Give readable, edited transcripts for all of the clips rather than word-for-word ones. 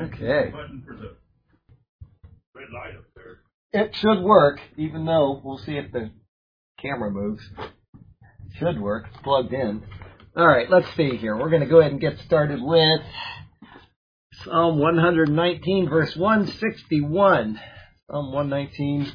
Okay. Button for the red light up there. It should work, even though we'll see if the camera moves. It should work. It's plugged in. All right, let's see here. We're going to go ahead and get started with Psalm 119, verse 161. Psalm 119.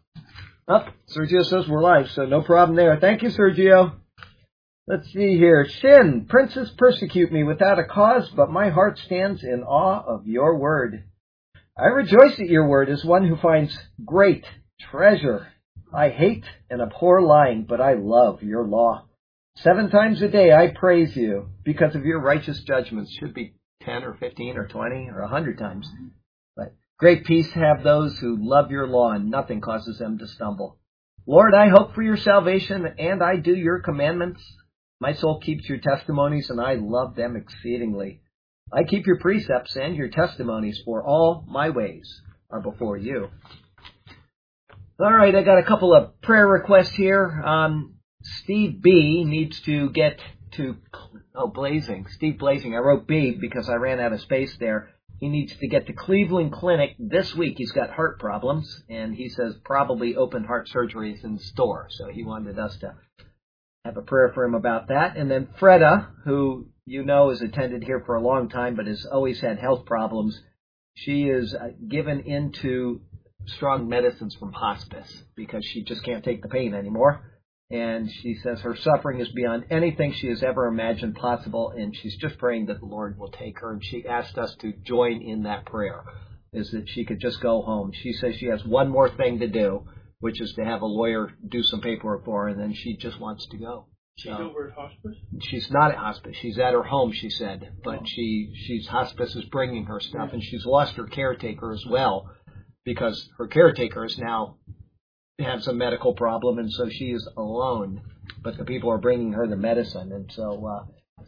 Sergio says we're live, so no problem there. Thank you, Sergio. Let's see here. Sin, princes persecute me without a cause, but my heart stands in awe of your word. I rejoice at your word as one who finds great treasure. I hate and abhor lying, but I love your law. 7 times a day I praise you because of your righteous judgments. Should be 10 or 15 or 20 or 100 times. But great peace have those who love your law, and nothing causes them to stumble. Lord, I hope for your salvation, and I do your commandments. My soul keeps your testimonies, and I love them exceedingly. I keep your precepts and your testimonies, for all my ways are before you. All right, I got a couple of prayer requests here. Steve B needs to get to, Blazing. Steve Blazing. I wrote B because I ran out of space there. He needs to get to Cleveland Clinic this week. He's got heart problems, and he says probably open heart surgery is in store. So he wanted us to have a prayer for him about that. And then Freda, who you know has attended here for a long time but has always had health problems. She is given into strong medicines from hospice because she just can't take the pain anymore. And she says her suffering is beyond anything she has ever imagined possible, and she's just praying that the Lord will take her. And she asked us to join in that prayer, is that she could just go home. She says she has one more thing to do, which is to have a lawyer do some paperwork for her, and then she just wants to go. She's over at hospice? She's not at hospice. She's at her home, she said. But she's hospice is bringing her stuff, and she's lost her caretaker as well, because her caretaker is now has a medical problem, and so she is alone. But the people are bringing her the medicine, and so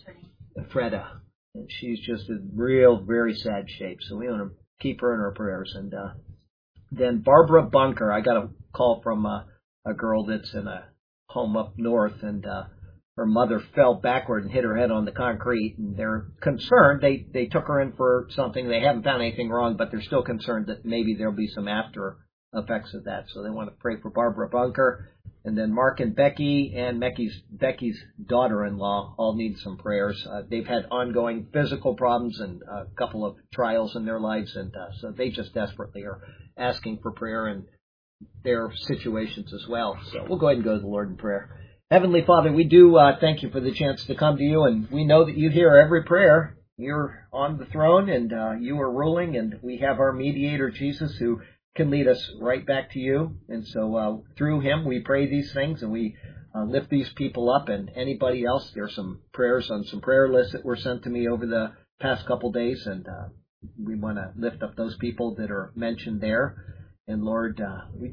Freda, and she's just in very sad shape. So we want to keep her in our prayers. And then Barbara Bunker, I got a call from a girl that's in a home up north, and her mother fell backward and hit her head on the concrete, and they're concerned. They took her in for something. They haven't found anything wrong, but they're still concerned that maybe there'll be some after effects of that. So they want to pray for Barbara Bunker. And then Mark and Becky and Becky's daughter-in-law all need some prayers. They've had ongoing physical problems and a couple of trials in their lives, and so they just desperately are asking for prayer in their situations as well. So we'll go ahead and go to the Lord in prayer. Heavenly Father, we do thank you for the chance to come to you, and we know that you hear every prayer. You're on the throne, and you are ruling, and we have our mediator, Jesus, who can lead us right back to you. And so through him we pray these things, and we lift these people up. And anybody else, there's some prayers on some prayer lists that were sent to me over the past couple days, and we want to lift up those people that are mentioned there. And Lord,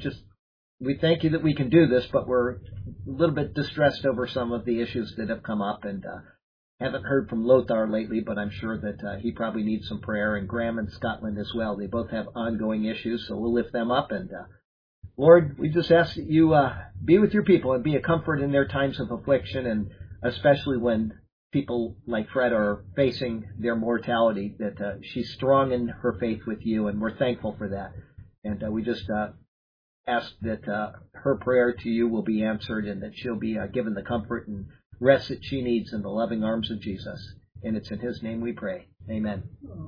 we thank you that we can do this, but we're a little bit distressed over some of the issues that have come up, and haven't heard from Lothar lately, but I'm sure that he probably needs some prayer, and Graham in Scotland as well. They both have ongoing issues, so we'll lift them up. And Lord, we just ask that you be with your people and be a comfort in their times of affliction, and especially when people like Fred are facing their mortality, that she's strong in her faith with you, and we're thankful for that. And we just ask that her prayer to you will be answered, and that she'll be given the comfort and rest that she needs in the loving arms of Jesus. And it's in his name we pray. Amen.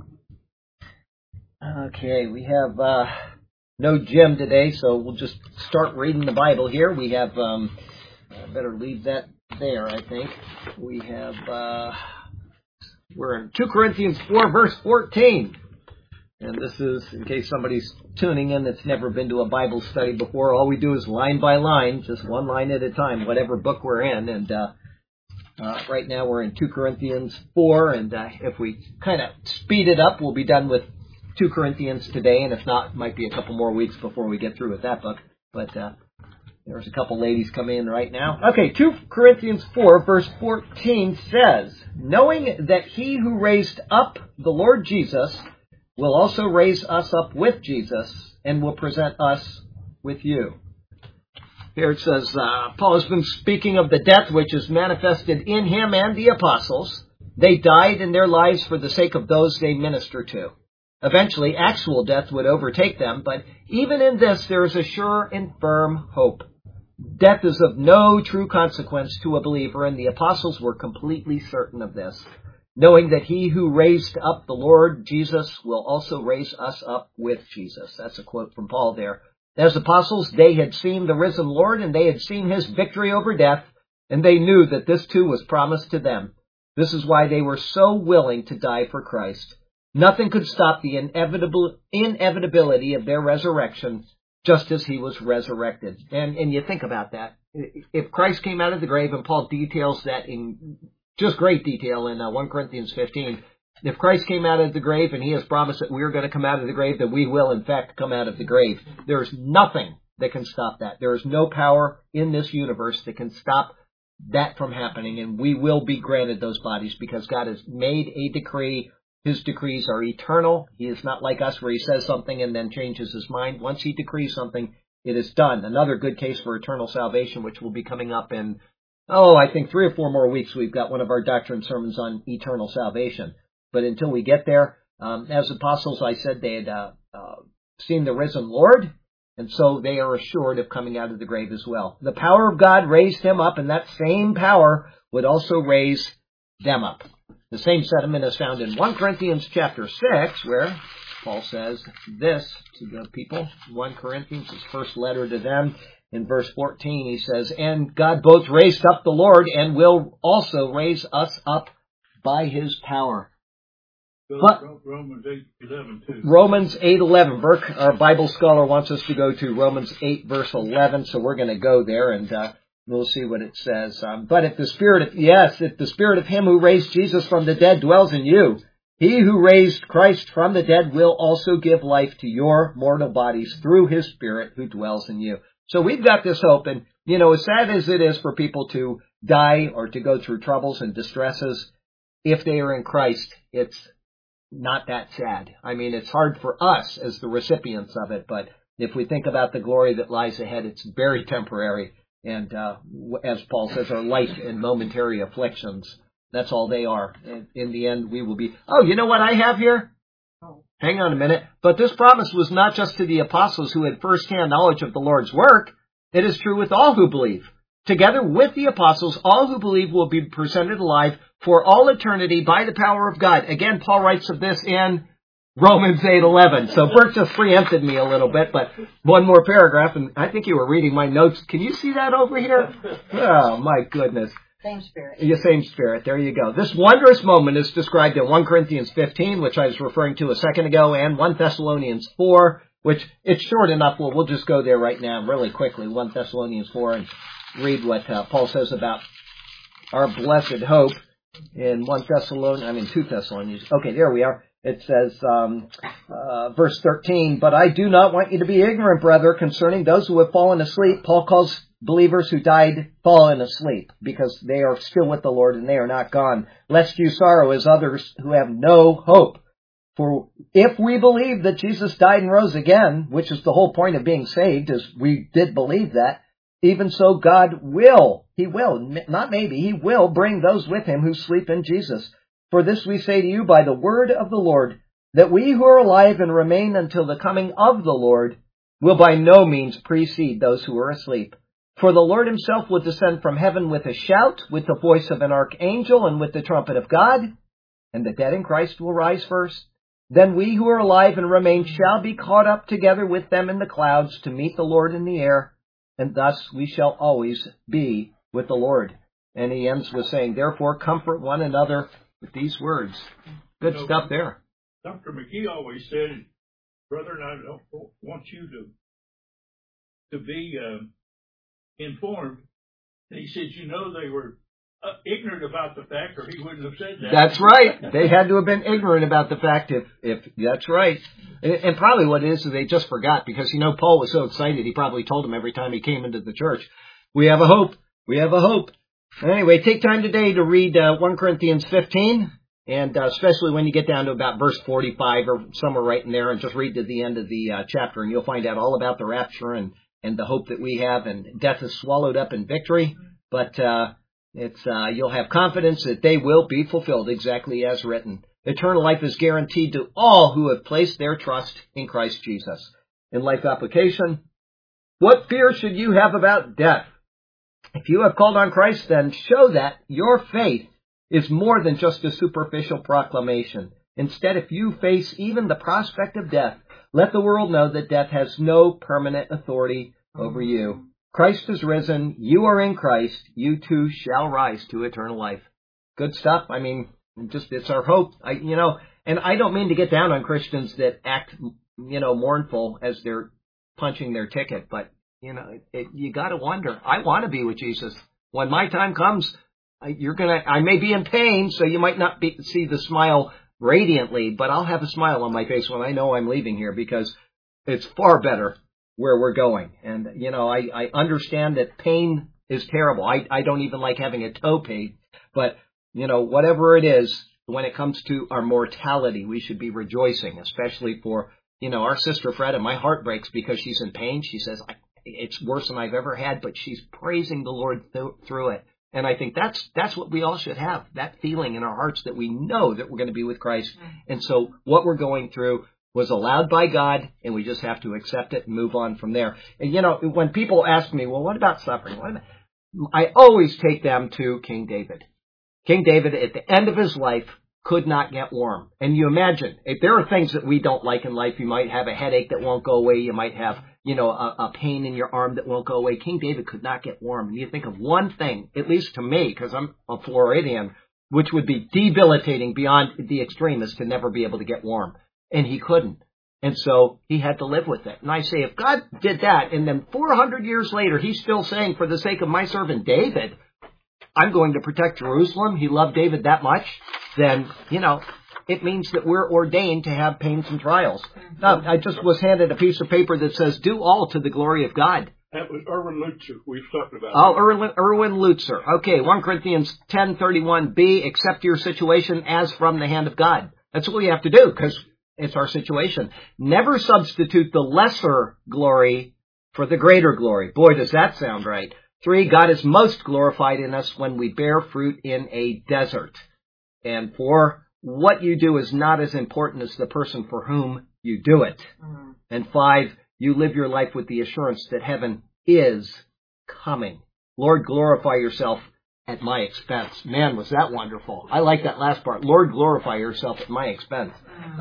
Okay, we have no Jim today, so we'll just start reading the Bible here. We have, I better leave that there, I think. We have, we're in 2 Corinthians 4, verse 14. And this is, in case somebody's tuning in that's never been to a Bible study before, all we do is line by line, just one line at a time, whatever book we're in. And right now we're in 2 Corinthians 4, and if we kind of speed it up, we'll be done with 2 Corinthians today, and if not, it might be a couple more weeks before we get through with that book. But there's a couple ladies coming in right now. Okay, 2 Corinthians 4, verse 14 says, knowing that he who raised up the Lord Jesus will also raise us up with Jesus and will present us with you. Here it says, Paul has been speaking of the death which is manifested in him and the apostles. They died in their lives for the sake of those they minister to. Eventually, actual death would overtake them, but even in this, there is a sure and firm hope. Death is of no true consequence to a believer, and the apostles were completely certain of this, knowing that he who raised up the Lord Jesus will also raise us up with Jesus. That's a quote from Paul there. As apostles, they had seen the risen Lord, and they had seen his victory over death, and they knew that this too was promised to them. This is why they were so willing to die for Christ. Nothing could stop the inevitability of their resurrection, just as he was resurrected. And you think about that. If Christ came out of the grave, and Paul details that in just great detail in 1 Corinthians 15, if Christ came out of the grave and he has promised that we're going to come out of the grave, then we will in fact come out of the grave. There's nothing that can stop that. There is no power in this universe that can stop that from happening, and we will be granted those bodies because God has made a decree. His decrees are eternal. He is not like us where he says something and then changes his mind. Once he decrees something, it is done. Another good case for eternal salvation, which will be coming up in, I think 3 or 4 more weeks. We've got one of our doctrine sermons on eternal salvation. But until we get there, as apostles, I said they had seen the risen Lord, and so they are assured of coming out of the grave as well. The power of God raised him up, and that same power would also raise them up. The same sentiment is found in 1 Corinthians chapter 6, where Paul says this to the people. 1 Corinthians, his first letter to them. In verse 14, he says, "And God both raised up the Lord and will also raise us up by his power." But Romans 8:11 too. Romans 8:11. Burke, our Bible scholar, wants us to go to Romans 8, verse 11, so we're going to go there, and we'll see what it says. But if the Spirit of him who raised Jesus from the dead dwells in you, he who raised Christ from the dead will also give life to your mortal bodies through his Spirit who dwells in you. So we've got this hope, and, as sad as it is for people to die or to go through troubles and distresses, if they are in Christ, it's not that sad. I mean, it's hard for us as the recipients of it, but if we think about the glory that lies ahead, it's very temporary. And as Paul says, are light and momentary afflictions. That's all they are. And in the end, we will be... Oh, you know what I have here? Hang on a minute. But this promise was not just to the apostles who had first-hand knowledge of the Lord's work. It is true with all who believe. Together with the apostles, all who believe will be presented alive for all eternity by the power of God. Again, Paul writes of this in Romans 8:11. So Bert just preempted me a little bit, but one more paragraph, and I think you were reading my notes. Can you see that over here? Oh, my goodness. Same Spirit. Yeah, same Spirit. There you go. This wondrous moment is described in 1 Corinthians 15, which I was referring to a second ago, and 1 Thessalonians 4, which it's short enough. Well, we'll just go there right now really quickly. 1 Thessalonians 4, and read what Paul says about our blessed hope in 2 Thessalonians. Okay, there we are. It says, verse 13, "But I do not want you to be ignorant, brother, concerning those who have fallen asleep." Paul calls believers who died fallen asleep because they are still with the Lord and they are not gone. "Lest you sorrow as others who have no hope. For if we believe that Jesus died and rose again," which is the whole point of being saved, is we did believe that, "even so God will," he will, not maybe, he will bring those with him who sleep in Jesus. "For this we say to you by the word of the Lord, that we who are alive and remain until the coming of the Lord will by no means precede those who are asleep. For the Lord himself will descend from heaven with a shout, with the voice of an archangel, and with the trumpet of God, and the dead in Christ will rise first. Then we who are alive and remain shall be caught up together with them in the clouds to meet the Lord in the air, and thus we shall always be with the Lord." And he ends with saying, "Therefore comfort one another with these words." Good stuff there. Dr. McGee always said, "Brother, and I don't want you to be informed." And he said, they were ignorant about the fact, or he wouldn't have said that. That's right. They had to have been ignorant about the fact if that's right. And probably what it is they just forgot because, Paul was so excited, he probably told them every time he came into the church, "We have a hope. We have a hope." Anyway, take time today to read 1 Corinthians 15, and especially when you get down to about verse 45 or somewhere right in there, and just read to the end of the chapter, and you'll find out all about the rapture and the hope that we have, and death is swallowed up in victory, but you'll have confidence that they will be fulfilled exactly as written. Eternal life is guaranteed to all who have placed their trust in Christ Jesus. In life application, what fear should you have about death? If you have called on Christ, then show that your faith is more than just a superficial proclamation. Instead, if you face even the prospect of death, let the world know that death has no permanent authority over you. Christ is risen. You are in Christ. You too shall rise to eternal life. Good stuff. I mean, it's our hope. And I don't mean to get down on Christians that act, mournful as they're punching their ticket, but you got to wonder. I want to be with Jesus. When my time comes, I may be in pain, so you might not see the smile radiantly, but I'll have a smile on my face when I know I'm leaving here, because it's far better where we're going. And, I understand that pain is terrible. I don't even like having a toe paid, but, whatever it is, when it comes to our mortality, we should be rejoicing, especially for, our sister Freda. My heart breaks because she's in pain. She says, it's worse than I've ever had, but she's praising the Lord through it. And I think that's what we all should have, that feeling in our hearts that we know that we're going to be with Christ. And so what we're going through was allowed by God, and we just have to accept it and move on from there. And, when people ask me, well, what about suffering? I always take them to King David. King David, at the end of his life, could not get warm. And you imagine, if there are things that we don't like in life, you might have a headache that won't go away. You might have, a pain in your arm that won't go away. King David could not get warm. And you think of one thing, at least to me, because I'm a Floridian, which would be debilitating beyond the extreme, is to never be able to get warm. And he couldn't. And so he had to live with it. And I say, if God did that, and then 400 years later, he's still saying, for the sake of my servant David, I'm going to protect Jerusalem. He loved David that much. Then, it means that we're ordained to have pains and trials. Now, I just was handed a piece of paper that says, do all to the glory of God. That was Erwin Lutzer we've talked about. Oh, Erwin Lutzer. Okay, 1 Corinthians 10:31b, accept your situation as from the hand of God. That's what we have to do, because it's our situation. Never substitute the lesser glory for the greater glory. Boy, does that sound right. 3, God is most glorified in us when we bear fruit in a desert. And 4, what you do is not as important as the person for whom you do it. And 5, you live your life with the assurance that heaven is coming. Lord, glorify yourself at my expense. Man, was that wonderful. I like that last part. Lord, glorify yourself at my expense.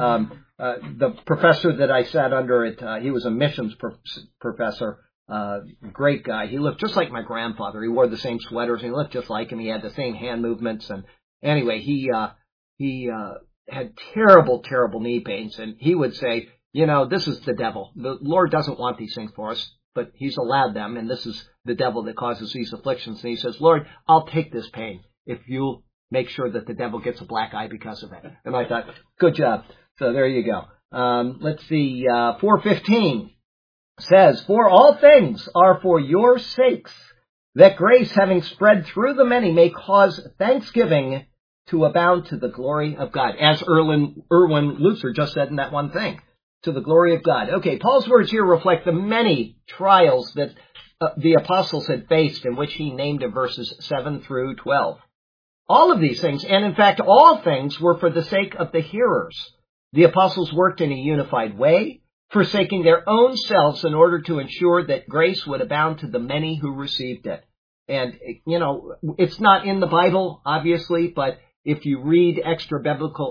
The professor that I sat under, he was a missions professor. Great guy. He looked just like my grandfather. He wore the same sweaters. He looked just like him. He had the same hand movements. And anyway, he had terrible, terrible knee pains. And he would say, this is the devil. The Lord doesn't want these things for us, but he's allowed them. And this is the devil that causes these afflictions. And he says, Lord, I'll take this pain if you'll make sure that the devil gets a black eye because of it. And I thought, good job. So there you go. Let's see. 4:15 says, for all things are for your sakes, that grace having spread through the many may cause thanksgiving to abound to the glory of God. As Erwin Lutzer just said in that one thing, to the glory of God. Okay, Paul's words here reflect the many trials that the apostles had faced, in which he named in verses 7 through 12. All of these things, and in fact all things, were for the sake of the hearers. The apostles worked in a unified way, forsaking their own selves in order to ensure that grace would abound to the many who received it. And, it's not in the Bible, obviously, but if you read extra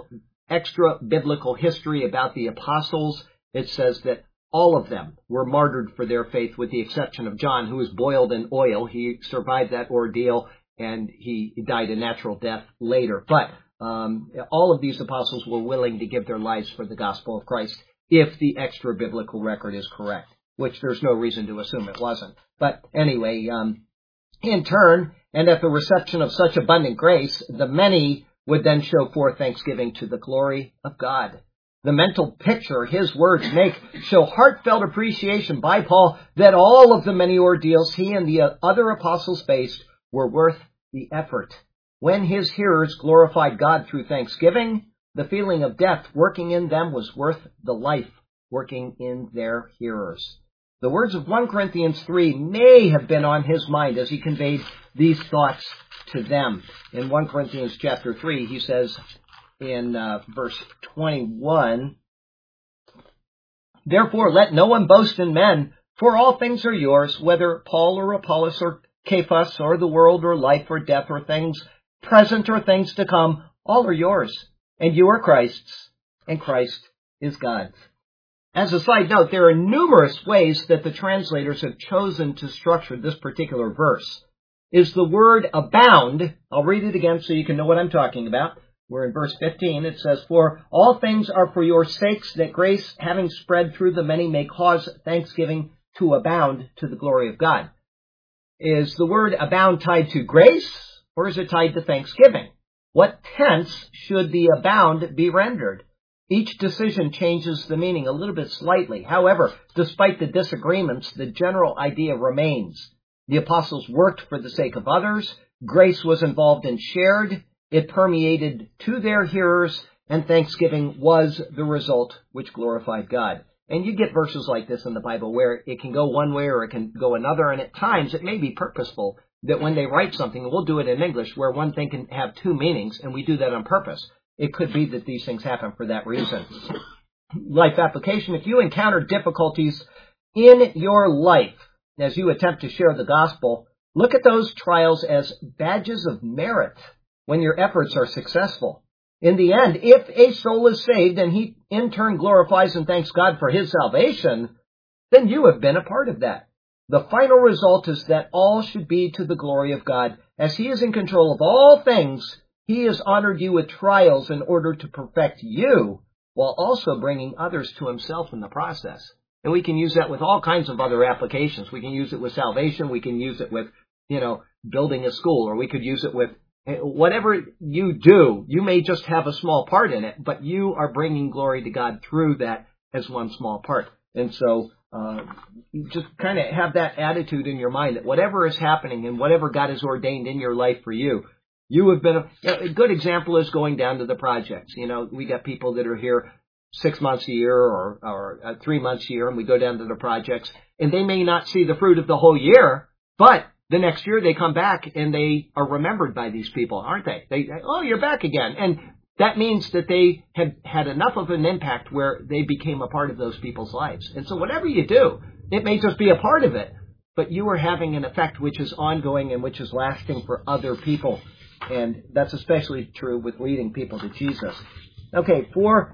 biblical history about the apostles, it says that all of them were martyred for their faith, with the exception of John, who was boiled in oil. He survived that ordeal, and he died a natural death later. But all of these apostles were willing to give their lives for the gospel of Christ, if the extra biblical record is correct, which there's no reason to assume it wasn't. But anyway, in turn, and at the reception of such abundant grace, the many would then show forth thanksgiving to the glory of God. The mental picture his words make show heartfelt appreciation by Paul that all of the many ordeals he and the other apostles faced were worth the effort. When his hearers glorified God through thanksgiving, the feeling of death working in them was worth the life working in their hearers. The words of 1 Corinthians 3 may have been on his mind as he conveyed these thoughts to them. In 1 Corinthians chapter 3, he says, in verse 21. Therefore, let no one boast in men, for all things are yours, whether Paul or Apollos or Cephas or the world or life or death or things present or things to come, all are yours, and you are Christ's, and Christ is God's. As a side note, there are numerous ways that the translators have chosen to structure this particular verse. Is the word abound? I'll read it again so you can know what I'm talking about. We're in verse 15. It says, for all things are for your sakes, that grace, having spread through the many, may cause thanksgiving to abound to the glory of God. Is the word abound tied to grace, or is it tied to thanksgiving? What tense should the abound be rendered? Each decision changes the meaning a little bit slightly. However, despite the disagreements, the general idea remains. The apostles worked for the sake of others. Grace was involved and shared. It permeated to their hearers, and thanksgiving was the result which glorified God. And you get verses like this in the Bible where it can go one way or it can go another, and at times it may be purposeful that when they write something, and we'll do it in English, where one thing can have two meanings, and we do that on purpose. It could be that these things happen for that reason. Life application. If you encounter difficulties in your life as you attempt to share the gospel, look at those trials as badges of merit when your efforts are successful. In the end, if a soul is saved and he in turn glorifies and thanks God for his salvation, then you have been a part of that. The final result is that all should be to the glory of God. As he is in control of all things, he has honored you with trials in order to perfect you, while also bringing others to himself in the process. And we can use that with all kinds of other applications. We can use it with salvation. We can use it with, building a school, or we could use it with whatever you do. You may just have a small part in it, but you are bringing glory to God through that as one small part. And so, just kind of have that attitude in your mind that whatever is happening and whatever God has ordained in your life for you, you have been a good example is going down to the projects. We got people that are here 6 months a year or 3 months a year, and we go down to the projects, and they may not see the fruit of the whole year, but the next year they come back and they are remembered by these people, aren't they? Oh, you're back again. And that means that they have had enough of an impact where they became a part of those people's lives. And so whatever you do, it may just be a part of it, but you are having an effect which is ongoing and which is lasting for other people. And that's especially true with leading people to Jesus. Okay,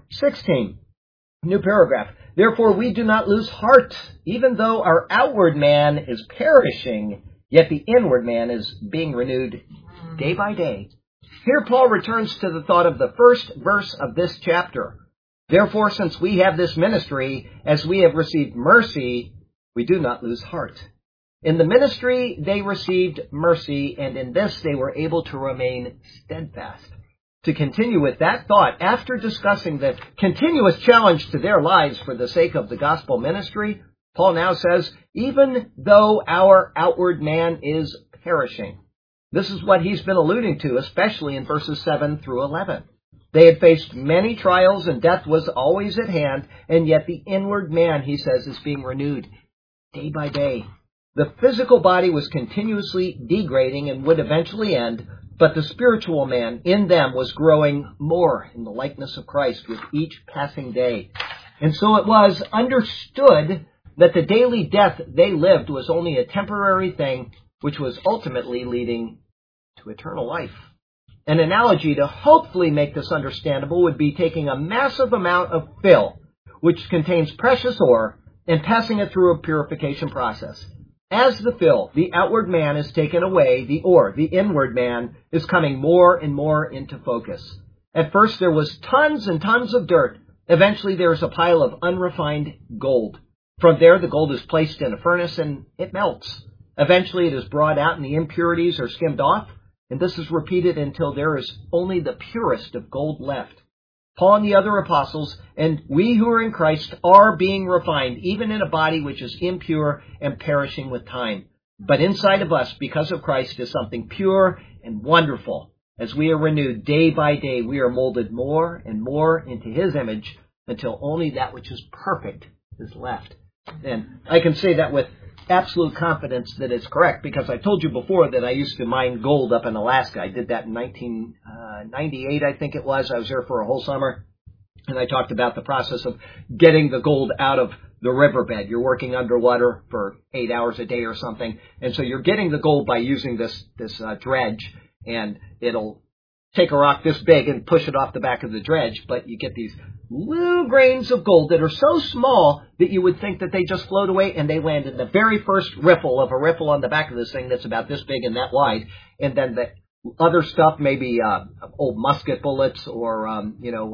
4:16, new paragraph. Therefore we do not lose heart, even though our outward man is perishing, yet the inward man is being renewed day by day. Here Paul returns to the thought of the first verse of this chapter. Therefore, since we have this ministry, as we have received mercy, we do not lose heart. In the ministry, they received mercy, and in this they were able to remain steadfast. To continue with that thought, after discussing the continuous challenge to their lives for the sake of the gospel ministry, Paul now says, even though our outward man is perishing. This is what he's been alluding to, especially in verses 7 through 11. They had faced many trials, and death was always at hand, and yet the inward man, he says, is being renewed day by day. The physical body was continuously degrading and would eventually end, but the spiritual man in them was growing more in the likeness of Christ with each passing day. And so it was understood that the daily death they lived was only a temporary thing, which was ultimately leading to eternal life. An analogy to hopefully make this understandable would be taking a massive amount of fill, which contains precious ore, and passing it through a purification process. As the fill, the outward man, is taken away, the ore, the inward man, is coming more and more into focus. At first there was tons and tons of dirt. Eventually there is a pile of unrefined gold. From there the gold is placed in a furnace and it melts. Eventually it is brought out and the impurities are skimmed off, and this is repeated until there is only the purest of gold left. Paul and the other apostles, and we who are in Christ, are being refined, even in a body which is impure and perishing with time. But inside of us, because of Christ, is something pure and wonderful. As we are renewed day by day, we are molded more and more into his image until only that which is perfect is left. And I can say that with absolute confidence that it's correct, because I told you before that I used to mine gold up in Alaska. I did that in 1998, I think it was. I was there for a whole summer, and I talked about the process of getting the gold out of the riverbed. You're working underwater for 8 hours a day or something, and so you're getting the gold by using this dredge, and it'll take a rock this big and push it off the back of the dredge, but you get these little grains of gold that are so small that you would think that they just float away, and they land in the very first riffle of a riffle on the back of this thing that's about this big and that wide, and then the other stuff, maybe old musket bullets or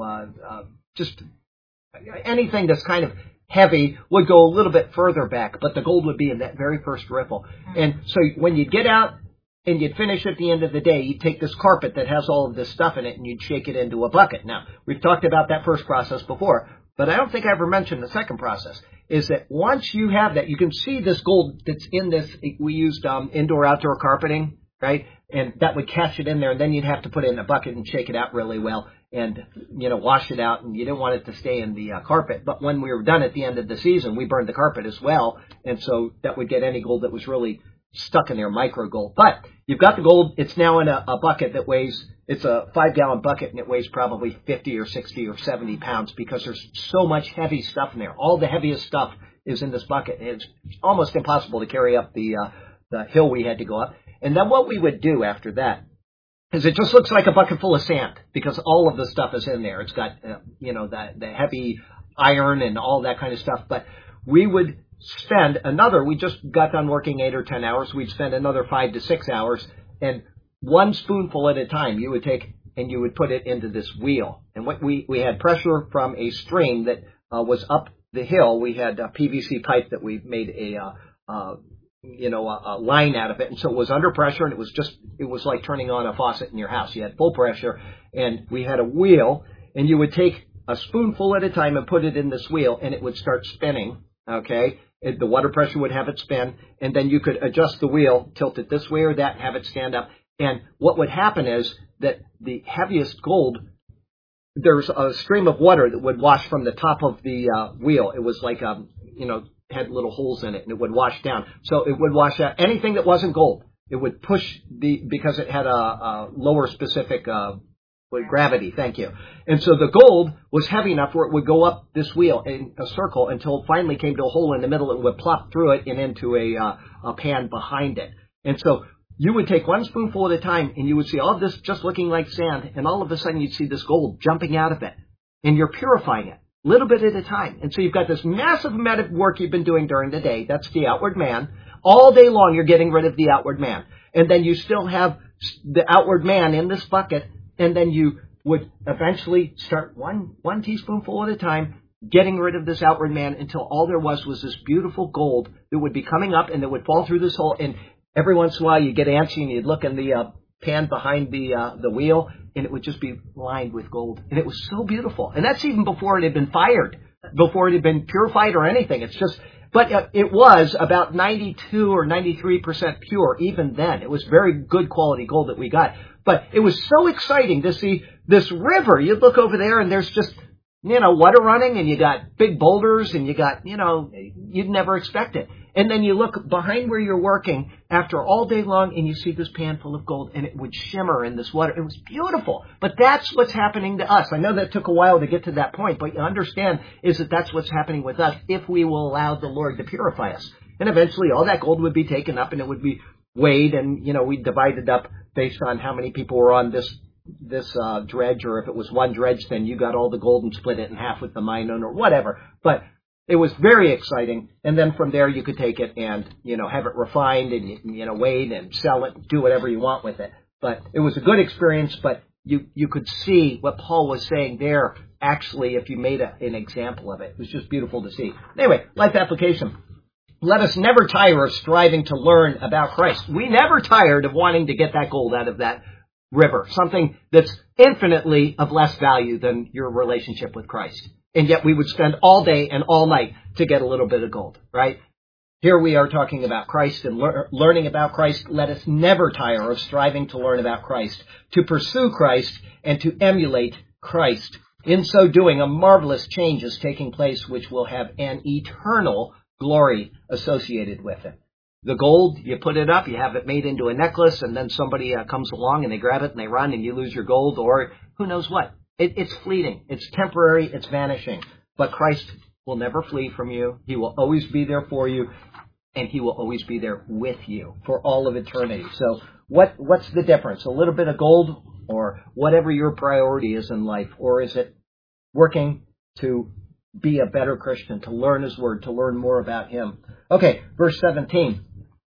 just anything that's kind of heavy would go a little bit further back, but the gold would be in that very first riffle. And so when you get out and you'd finish at the end of the day, you'd take this carpet that has all of this stuff in it and you'd shake it into a bucket. Now, we've talked about that first process before, but I don't think I ever mentioned the second process, is that once you have that, you can see this gold that's in this. We used indoor-outdoor carpeting, right? And that would catch it in there, and then you'd have to put it in a bucket and shake it out really well and, wash it out, and you didn't want it to stay in the carpet. But when we were done at the end of the season, we burned the carpet as well, and so that would get any gold that was really stuck in there, micro gold. But you've got the gold. It's now in a bucket that weighs, it's a 5-gallon bucket, and it weighs probably 50 or 60 or 70 pounds because there's so much heavy stuff in there. All the heaviest stuff is in this bucket. It's almost impossible to carry up the hill we had to go up. And then what we would do after that is it just looks like a bucket full of sand because all of the stuff is in there. It's got, the heavy iron and all that kind of stuff. But we would spend we just got done working 8 or 10 hours. We'd spend another 5 to 6 hours, and one spoonful at a time you would take and you would put it into this wheel. And what we had pressure from a stream that was up the hill. We had a PVC pipe that we made a line out of it. And so it was under pressure, and it was like turning on a faucet in your house. You had full pressure, and we had a wheel, and you would take a spoonful at a time and put it in this wheel, and it would start spinning, okay? The water pressure would have it spin, and then you could adjust the wheel, tilt it this way or that, have it stand up. And what would happen is that the heaviest gold, there's a stream of water that would wash from the top of the wheel. It was like, had little holes in it, and it would wash down. So it would wash out anything that wasn't gold. It would push because it had a lower specific gravity. Thank you. And so the gold was heavy enough where it would go up this wheel in a circle until it finally came to a hole in the middle and would plop through it and into a pan behind it. And so you would take one spoonful at a time, and you would see all of this just looking like sand, and all of a sudden you'd see this gold jumping out of it, and you're purifying it little bit at a time. And so you've got this massive amount of work you've been doing during the day. That's the outward man. All day long you're getting rid of the outward man. And then you still have the outward man in this bucket, and then you would eventually start one teaspoonful at a time, getting rid of this outward man until all there was this beautiful gold that would be coming up and that would fall through this hole. And every once in a while you'd get antsy and you'd look in the pan behind the wheel, and it would just be lined with gold. And it was so beautiful. And that's even before it had been fired, before it had been purified or anything. It's just, but it was about 92 or 93% pure even then. It was very good quality gold that we got. But it was so exciting to see this river. You'd look over there and there's just, water running, and you got big boulders, and you got, you'd never expect it. And then you look behind where you're working after all day long, and you see this pan full of gold, and it would shimmer in this water. It was beautiful. But that's what's happening to us. I know that took a while to get to that point, but you understand is that that's what's happening with us if we will allow the Lord to purify us. And eventually all that gold would be taken up, and it would be weighed, and, we divided up based on how many people were on this dredge, or if it was one dredge, then you got all the gold and split it in half with the mine owner or whatever. But it was very exciting. And then from there you could take it and, have it refined and, weighed and sell it, do whatever you want with it. But it was a good experience, but you could see what Paul was saying there, actually, if you made an example of it. It was just beautiful to see. Anyway, life application. Let us never tire of striving to learn about Christ. We never tired of wanting to get that gold out of that river, something that's infinitely of less value than your relationship with Christ. And yet we would spend all day and all night to get a little bit of gold, right? Here we are talking about Christ and learning about Christ. Let us never tire of striving to learn about Christ, to pursue Christ, and to emulate Christ. In so doing, a marvelous change is taking place which will have an eternal glory associated with it. The gold, you put it up, you have it made into a necklace, and then somebody comes along and they grab it and they run and you lose your gold, or who knows what. It's fleeting. It's temporary. It's vanishing. But Christ will never flee from you. He will always be there for you, and He will always be there with you for all of eternity. So what's the difference? A little bit of gold, or whatever your priority is in life? Or is it working to be a better Christian, to learn His Word, to learn more about Him? Okay, verse 17.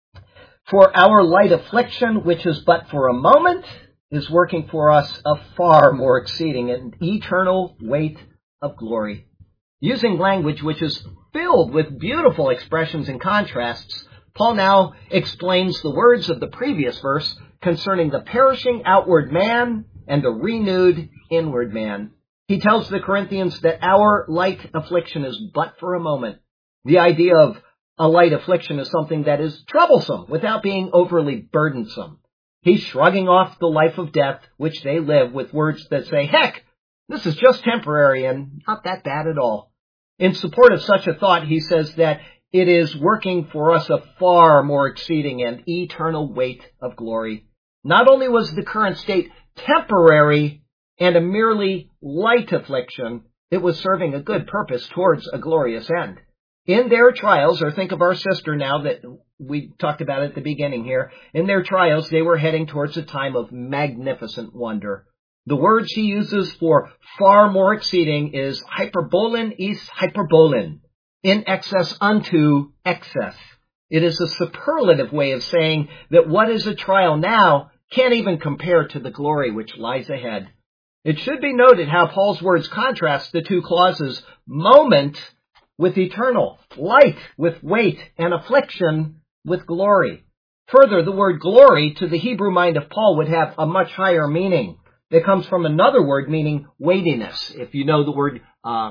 For our light affliction, which is but for a moment, is working for us a far more exceeding and eternal weight of glory. Using language which is filled with beautiful expressions and contrasts, Paul now explains the words of the previous verse concerning the perishing outward man and the renewed inward man. He tells the Corinthians that our light affliction is but for a moment. The idea of a light affliction is something that is troublesome without being overly burdensome. He's shrugging off the life of death, which they live, with words that say, heck, this is just temporary and not that bad at all. In support of such a thought, he says that it is working for us a far more exceeding and eternal weight of glory. Not only was the current state temporary and a merely light affliction, it was serving a good purpose towards a glorious end. In their trials, or think of our sister now that we talked about at the beginning here, in their trials, they were heading towards a time of magnificent wonder. The word she uses for far more exceeding is hyperbolin is hyperbolin, in excess unto excess. It is a superlative way of saying that what is a trial now can't even compare to the glory which lies ahead. It should be noted how Paul's words contrast the two clauses, moment with eternal, light with weight, and affliction with glory. Further, the word glory to the Hebrew mind of Paul would have a much higher meaning. It comes from another word meaning weightiness. If you know the word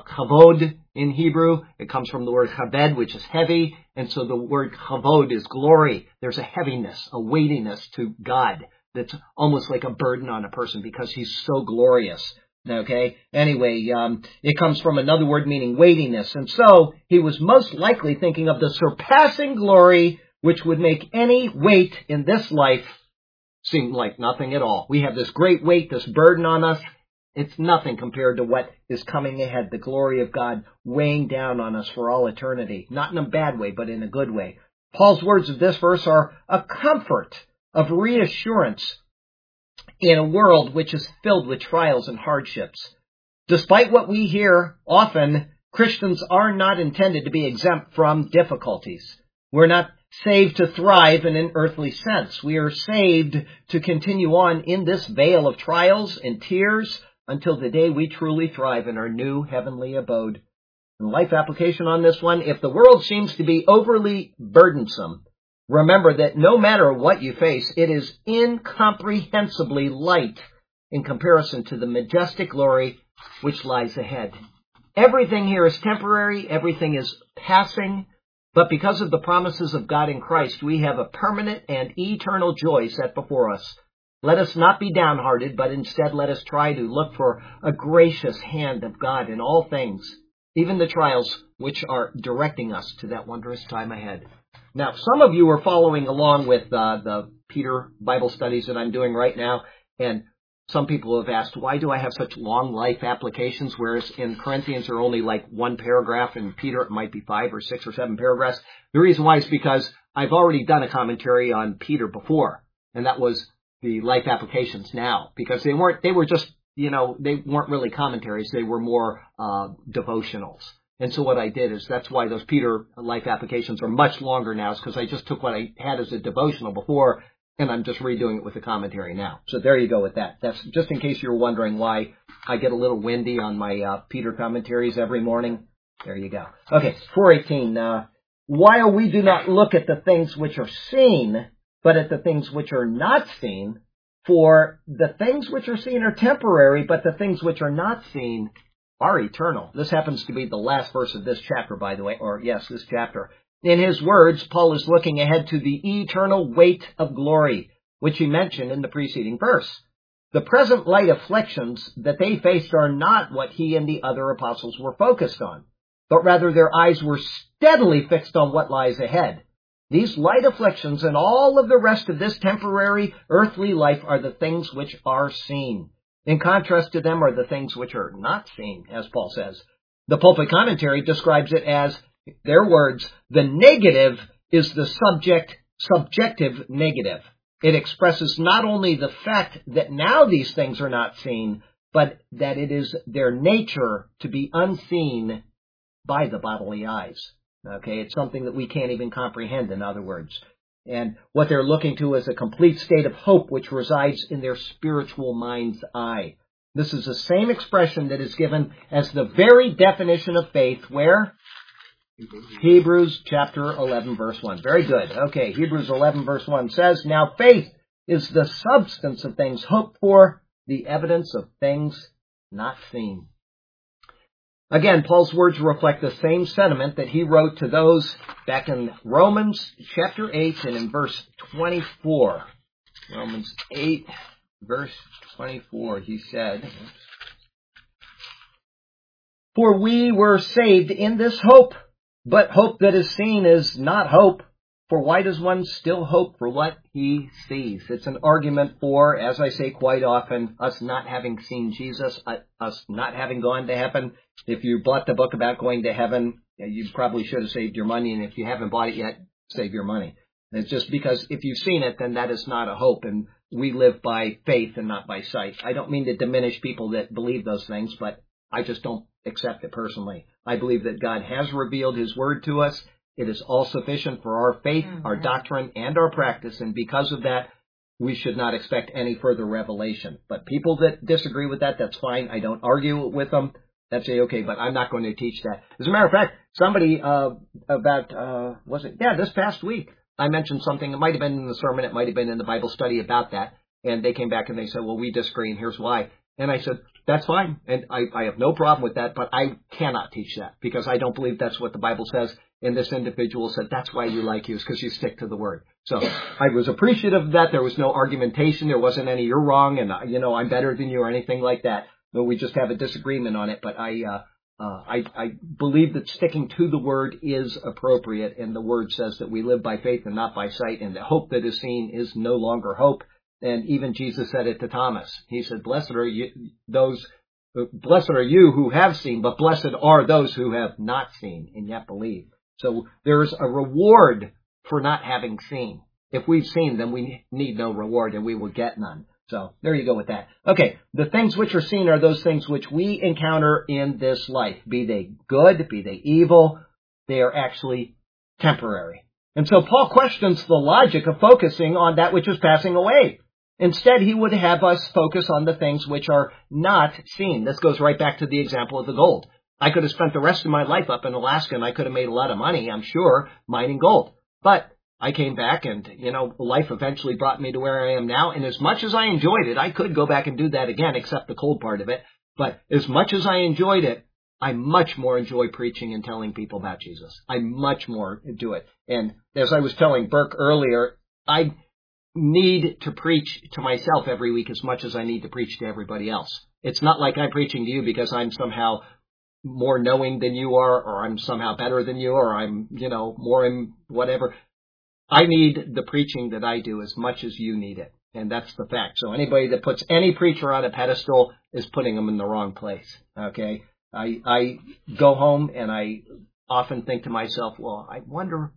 kavod in Hebrew, it comes from the word chaved, which is heavy, and so the word kavod is glory. There's a heaviness, a weightiness to God that's almost like a burden on a person because He's so glorious. Okay? Anyway, it comes from another word meaning weightiness. And so, he was most likely thinking of the surpassing glory which would make any weight in this life seem like nothing at all. We have this great weight, this burden on us. It's nothing compared to what is coming ahead, the glory of God weighing down on us for all eternity. Not in a bad way, but in a good way. Paul's words of this verse are a comfort of reassurance in a world which is filled with trials and hardships. Despite what we hear often, Christians are not intended to be exempt from difficulties. We're not saved to thrive in an earthly sense. We are saved to continue on in this vale of trials and tears until the day we truly thrive in our new heavenly abode. And life application on this one, if the world seems to be overly burdensome, remember that no matter what you face, it is incomprehensibly light in comparison to the majestic glory which lies ahead. Everything here is temporary, everything is passing, but because of the promises of God in Christ, we have a permanent and eternal joy set before us. Let us not be downhearted, but instead let us try to look for a gracious hand of God in all things, even the trials which are directing us to that wondrous time ahead. Now, some of you are following along with the Peter Bible studies that I'm doing right now, and some people have asked, why do I have such long life applications, whereas in Corinthians are only like one paragraph, and Peter it might be 5 or 6 or 7 paragraphs? The reason why is because I've already done a commentary on Peter before, and that was the life applications now, because they were just, they weren't really commentaries, they were more devotionals. And so what I did is, that's why those Peter life applications are much longer now, is because I just took what I had as a devotional before, and I'm just redoing it with a commentary now. So there you go with that. That's just in case you were wondering why I get a little windy on my Peter commentaries every morning. There you go. Okay, 4:18. While we do not look at the things which are seen, but at the things which are not seen, for the things which are seen are temporary, but the things which are not seen are eternal. This happens to be the last verse of this chapter, by the way, or yes, this chapter. In his words, Paul is looking ahead to the eternal weight of glory, which he mentioned in the preceding verse. The present light afflictions that they faced are not what he and the other apostles were focused on. but rather their eyes were steadily fixed on what lies ahead. These light afflictions and all of the rest of this temporary earthly life are the things which are seen. In contrast to them are the things which are not seen, as Paul says. The Pulpit Commentary describes it as, their words, the negative is the subjective negative. It expresses not only the fact that now these things are not seen, but that it is their nature to be unseen by the bodily eyes. Okay, it's something that we can't even comprehend, in other words. And what they're looking to is a complete state of hope which resides in their spiritual mind's eye. This is the same expression that is given as the very definition of faith where? Hebrews chapter 11 verse 1. Very good. Okay, Hebrews 11 verse 1 says, now faith is the substance of things hoped for, the evidence of things not seen. Again, Paul's words reflect the same sentiment that he wrote to those back in Romans chapter 8 and in verse 24. Romans 8 verse 24, he said, for we were saved in this hope, but hope that is seen is not hope. For why does one still hope for what he sees? It's an argument for, as I say quite often, us not having seen Jesus, us not having gone to heaven. If you bought the book about going to heaven, you probably should have saved your money. And if you haven't bought it yet, save your money. It's just because if you've seen it, then that is not a hope. And we live by faith and not by sight. I don't mean to diminish people that believe those things, but I just don't accept it personally. I believe that God has revealed his word to us. It is all sufficient for our faith, our doctrine, and our practice. And because of that, we should not expect any further revelation. But people that disagree with that, that's fine. I don't argue with them. That's okay, but I'm not going to teach that. As a matter of fact, somebody this past week, I mentioned something. It might have been in the sermon. It might have been in the Bible study about that. And they came back and they said, well, we disagree, and here's why. And I said, that's fine. And I have no problem with that, but I cannot teach that because I don't believe that's what the Bible says. And this individual said, that's why you like you, is because you stick to the word. So I was appreciative of that. There was no argumentation. There wasn't any, you're wrong, and, I'm better than you or anything like that. No, we just have a disagreement on it. But I believe that sticking to the word is appropriate. And the word says that we live by faith and not by sight. And the hope that is seen is no longer hope. And even Jesus said it to Thomas. He said, blessed are you who have seen, but blessed are those who have not seen and yet believe. So there's a reward for not having seen. If we've seen, then we need no reward and we will get none. So there you go with that. Okay, the things which are seen are those things which we encounter in this life. Be they good, be they evil, they are actually temporary. And so Paul questions the logic of focusing on that which is passing away. Instead, he would have us focus on the things which are not seen. This goes right back to the example of the gold. I could have spent the rest of my life up in Alaska and I could have made a lot of money, I'm sure, mining gold. But I came back and, life eventually brought me to where I am now. And as much as I enjoyed it, I could go back and do that again, except the cold part of it. But as much as I enjoyed it, I much more enjoy preaching and telling people about Jesus. I much more do it. And as I was telling Burke earlier, I need to preach to myself every week as much as I need to preach to everybody else. It's not like I'm preaching to you because I'm somehow more knowing than you are, or I'm somehow better than you, or I'm, more in whatever. I need the preaching that I do as much as you need it. And that's the fact. So anybody that puts any preacher on a pedestal is putting them in the wrong place. Okay. I go home and I often think to myself, well, I wonder,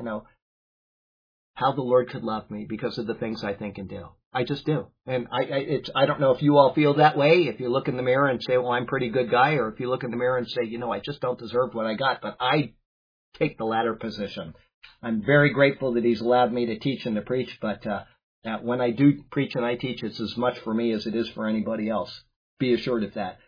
how the Lord could love me because of the things I think and do. I just do. And I don't know if you all feel that way. If you look in the mirror and say, well, I'm a pretty good guy, or if you look in the mirror and say, I just don't deserve what I got, but I take the latter position. I'm very grateful that he's allowed me to teach and to preach, but when I do preach and I teach, it's as much for me as it is for anybody else. Be assured of that.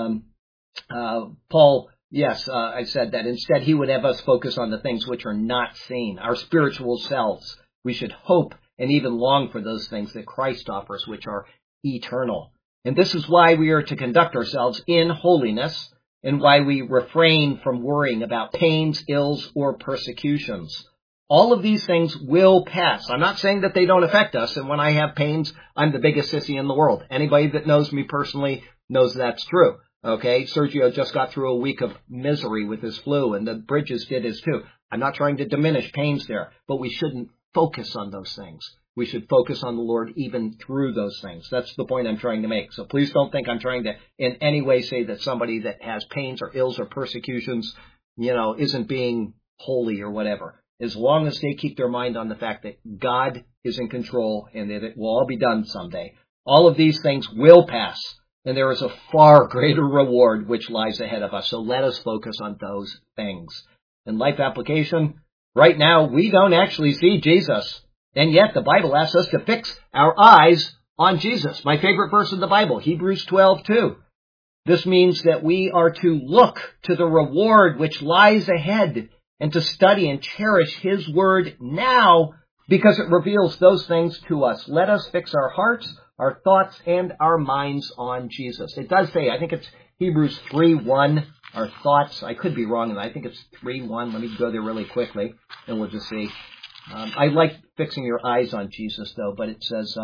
Paul, I said that instead he would have us focus on the things which are not seen, our spiritual selves. We should hope and even long for those things that Christ offers, which are eternal. And this is why we are to conduct ourselves in holiness and why we refrain from worrying about pains, ills, or persecutions. All of these things will pass. I'm not saying that they don't affect us. And when I have pains, I'm the biggest sissy in the world. Anybody that knows me personally knows that's true. Okay, Sergio just got through a week of misery with his flu, and the Bridges did his too. I'm not trying to diminish pains there, but we shouldn't focus on those things. We should focus on the Lord even through those things. That's the point I'm trying to make. So please don't think I'm trying to in any way say that somebody that has pains or ills or persecutions, isn't being holy or whatever. As long as they keep their mind on the fact that God is in control and that it will all be done someday. All of these things will pass. And there is a far greater reward which lies ahead of us. So let us focus on those things. In life application, right now we don't actually see Jesus. And yet the Bible asks us to fix our eyes on Jesus. My favorite verse in the Bible, Hebrews 12:2. This means that we are to look to the reward which lies ahead and to study and cherish His word now because it reveals those things to us. Let us fix our hearts, our thoughts, and our minds on Jesus. It does say, I think it's Hebrews 3:1, our thoughts. I could be wrong, and I think it's 3:1. Let me go there really quickly, and we'll just see. I like fixing your eyes on Jesus, though, but it says,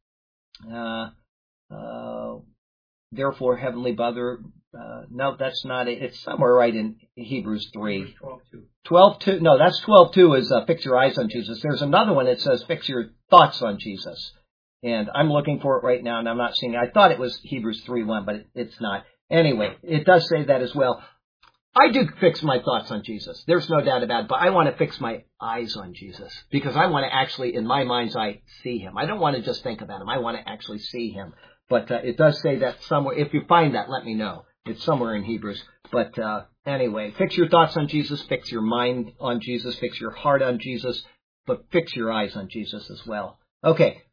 therefore, Heavenly Father, no, that's not it. It's somewhere right in Hebrews 3. 12:2. No, that's 12:2 is fix your eyes on Jesus. There's another one that says fix your thoughts on Jesus. And I'm looking for it right now, and I'm not seeing it. I thought it was Hebrews 3:1, but it's not. Anyway, it does say that as well. I do fix my thoughts on Jesus. There's no doubt about it, but I want to fix my eyes on Jesus because I want to actually, in my mind's eye, see Him. I don't want to just think about Him. I want to actually see Him. But it does say that somewhere. If you find that, let me know. It's somewhere in Hebrews. But anyway, fix your thoughts on Jesus, fix your mind on Jesus, fix your heart on Jesus, but fix your eyes on Jesus as well. Okay,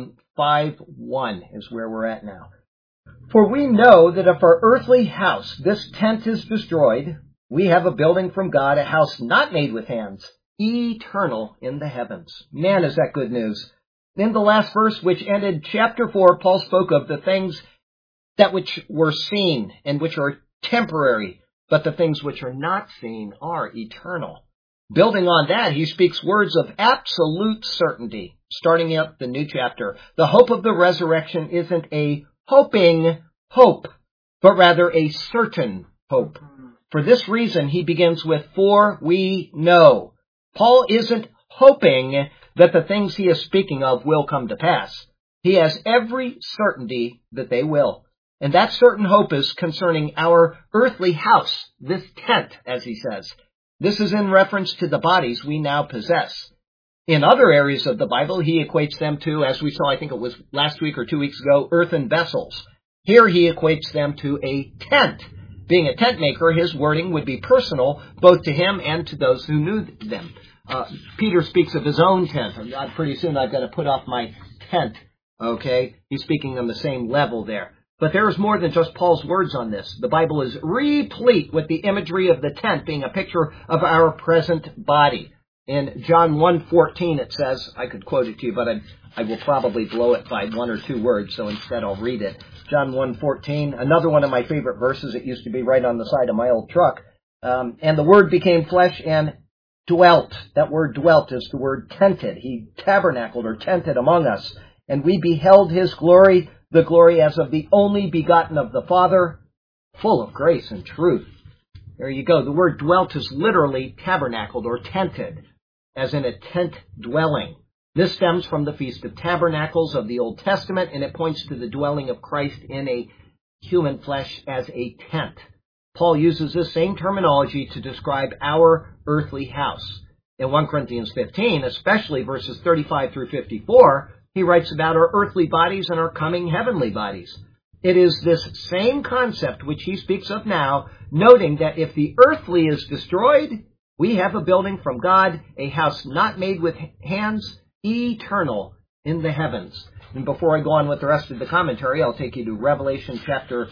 5:1 is where we're at now. For we know that if our earthly house, this tent, is destroyed, we have a building from God, a house not made with hands, eternal in the heavens. Man, is that good news. In the last verse, which ended chapter 4, Paul spoke of the things that which were seen and which are temporary, but the things which are not seen are eternal. Building on that, he speaks words of absolute certainty, starting up the new chapter. The hope of the resurrection isn't a hoping hope, but rather a certain hope. For this reason, he begins with, for we know. Paul isn't hoping that the things he is speaking of will come to pass. He has every certainty that they will. And that certain hope is concerning our earthly house, this tent, as he says. This is in reference to the bodies we now possess. In other areas of the Bible, he equates them to, as we saw, I think it was last week or 2 weeks ago, earthen vessels. Here he equates them to a tent. Being a tent maker, his wording would be personal, both to him and to those who knew them. Peter speaks of his own tent. Pretty soon I've got to put off my tent, okay? He's speaking on the same level there. But there is more than just Paul's words on this. The Bible is replete with the imagery of the tent being a picture of our present body. In John 1:14 it says, I could quote it to you, but I will probably blow it by 1 or 2 words, so instead I'll read it. John 1:14, another one of my favorite verses. It used to be right on the side of my old truck. And the Word became flesh and dwelt. That word dwelt is the word tented. He tabernacled or tented among us. And we beheld His glory, the glory as of the only begotten of the Father, full of grace and truth. There you go. The word dwelt is literally tabernacled or tented, as in a tent dwelling. This stems from the Feast of Tabernacles of the Old Testament, and it points to the dwelling of Christ in a human flesh as a tent. Paul uses this same terminology to describe our earthly house. In 1 Corinthians 15, especially verses 35 through 54, he writes about our earthly bodies and our coming heavenly bodies. It is this same concept which he speaks of now, noting that if the earthly is destroyed, we have a building from God, a house not made with hands, eternal in the heavens. And before I go on with the rest of the commentary, I'll take you to Revelation chapter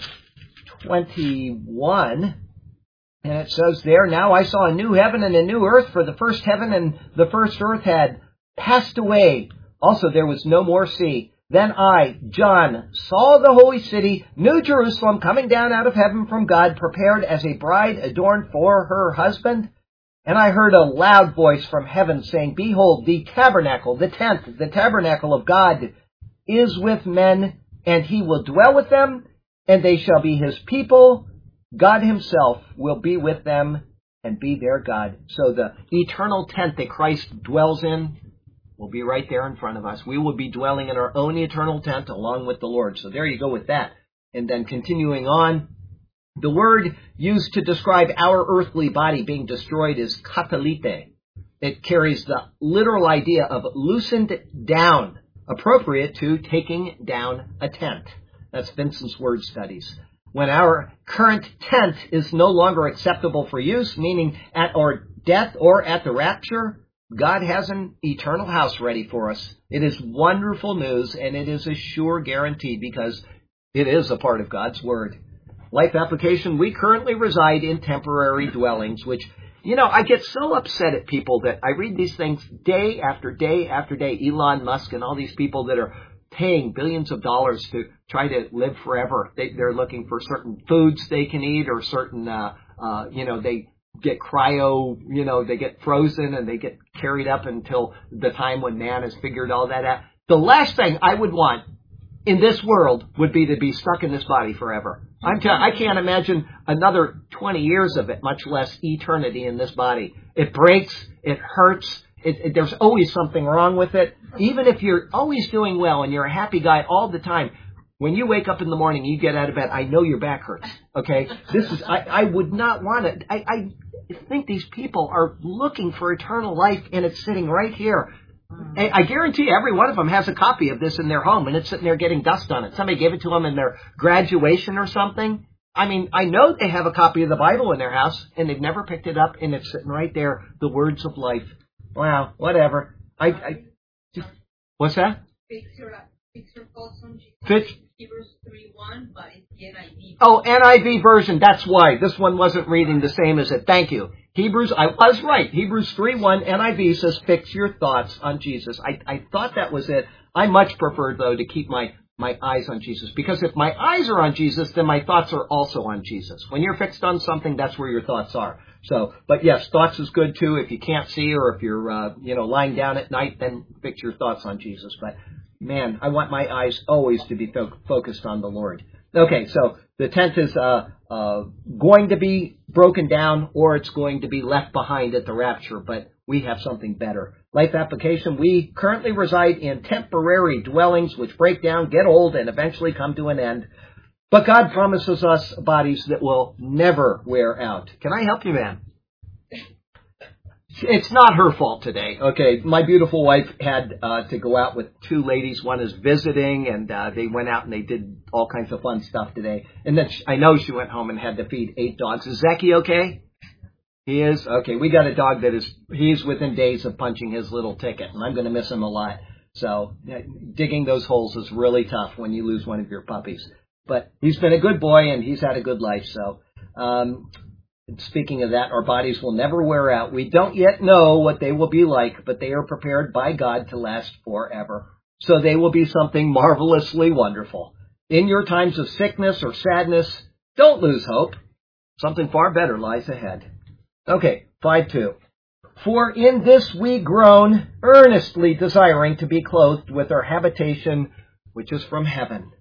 21. And it says there, now I saw a new heaven and a new earth, for the first heaven and the first earth had passed away. Also there was no more sea. Then I, John, saw the holy city, New Jerusalem, coming down out of heaven from God, prepared as a bride adorned for her husband. And I heard a loud voice from heaven saying, behold, the tabernacle, the tent, the tabernacle of God is with men, and He will dwell with them, and they shall be His people, God himself will be with them and be their God. So the eternal tent that Christ dwells in will be right there in front of us. We will be dwelling in our own eternal tent along with the Lord. So there you go with that. And then continuing on, the word used to describe our earthly body being destroyed is katalite. It carries the literal idea of loosened down, appropriate to taking down a tent. That's Vincent's word studies. When our current tent is no longer acceptable for use, meaning at our death or at the rapture, God has an eternal house ready for us. It is wonderful news, and it is a sure guarantee because it is a part of God's Word. Life application, we currently reside in temporary dwellings, which, I get so upset at people that I read these things day after day after day. Elon Musk and all these people that are paying billions of dollars to try to live forever. They're looking for certain foods they can eat or certain, they get they get frozen and they get carried up until the time when man has figured all that out. The last thing I would want in this world would be to be stuck in this body forever. I can't imagine another 20 years of it, much less eternity in this body. It breaks, it hurts, there's always something wrong with it. Even if you're always doing well and you're a happy guy all the time, when you wake up in the morning, you get out of bed, I know your back hurts, okay? I would not want it. I think these people are looking for eternal life, and it's sitting right here. I guarantee every one of them has a copy of this in their home, and it's sitting there getting dust on it. Somebody gave it to them in their graduation or something. I mean, I know they have a copy of the Bible in their house, and they've never picked it up, and it's sitting right there, the words of life. Wow, whatever. What's that? Fix your thoughts on Jesus. Hebrews 3:1, but it's the NIV. Oh, NIV version. That's why. This one wasn't reading the same as it. Thank you. Hebrews, I was right. Hebrews 3:1 NIV says, fix your thoughts on Jesus. I thought that was it. I much prefer, though, to keep my eyes on Jesus. Because if my eyes are on Jesus, then my thoughts are also on Jesus. When you're fixed on something, that's where your thoughts are. So, but yes, thoughts is good too. If you can't see or if you're, lying down at night, then fix your thoughts on Jesus. But man, I want my eyes always to be focused on the Lord. Okay, so the tent is going to be broken down or it's going to be left behind at the rapture, but we have something better. Life application, we currently reside in temporary dwellings which break down, get old, and eventually come to an end. But God promises us bodies that will never wear out. Can I help you, man? It's not her fault today. Okay, my beautiful wife had to go out with two ladies. One is visiting, and they went out and they did all kinds of fun stuff today. And then I know she went home and had to feed 8 dogs. Is Zachy okay? He is? Okay, we got a dog he's within days of punching his little ticket, and I'm going to miss him a lot. So digging those holes is really tough when you lose one of your puppies. But he's been a good boy, and he's had a good life. So speaking of that, our bodies will never wear out. We don't yet know what they will be like, but they are prepared by God to last forever. So they will be something marvelously wonderful. In your times of sickness or sadness, don't lose hope. Something far better lies ahead. Okay, 5:2. For in this we groan, earnestly desiring to be clothed with our habitation, which is from heaven.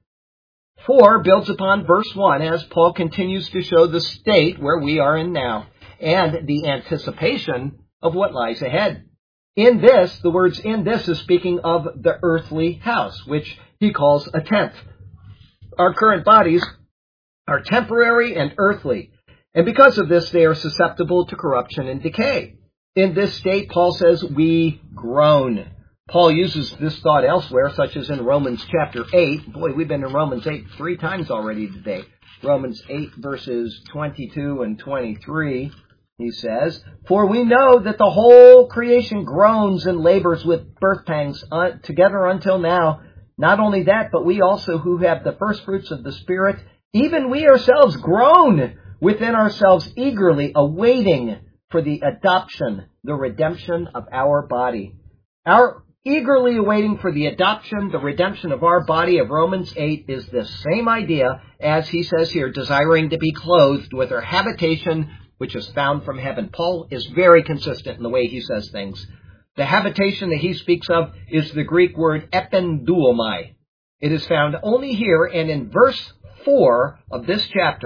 4 builds upon verse 1 as Paul continues to show the state where we are in now and the anticipation of what lies ahead. In this, the words in this is speaking of the earthly house, which he calls a tent. Our current bodies are temporary and earthly, and because of this, they are susceptible to corruption and decay. In this state, Paul says, we groan. Paul uses this thought elsewhere, such as in Romans chapter 8. Boy, we've been in Romans 8 3 times already today. Romans 8 verses 22 and 23, he says, for we know that the whole creation groans and labors with birth pangs together until now. Not only that, but we also who have the first fruits of the Spirit, even we ourselves groan within ourselves eagerly awaiting for the adoption, the redemption of our body. Our eagerly awaiting for the adoption, the redemption of our body of Romans 8 is the same idea as he says here, desiring to be clothed with our habitation, which is found from heaven. Paul is very consistent in the way he says things. The habitation that he speaks of is the Greek word ependuomai. It is found only here and in verse 4 of this chapter,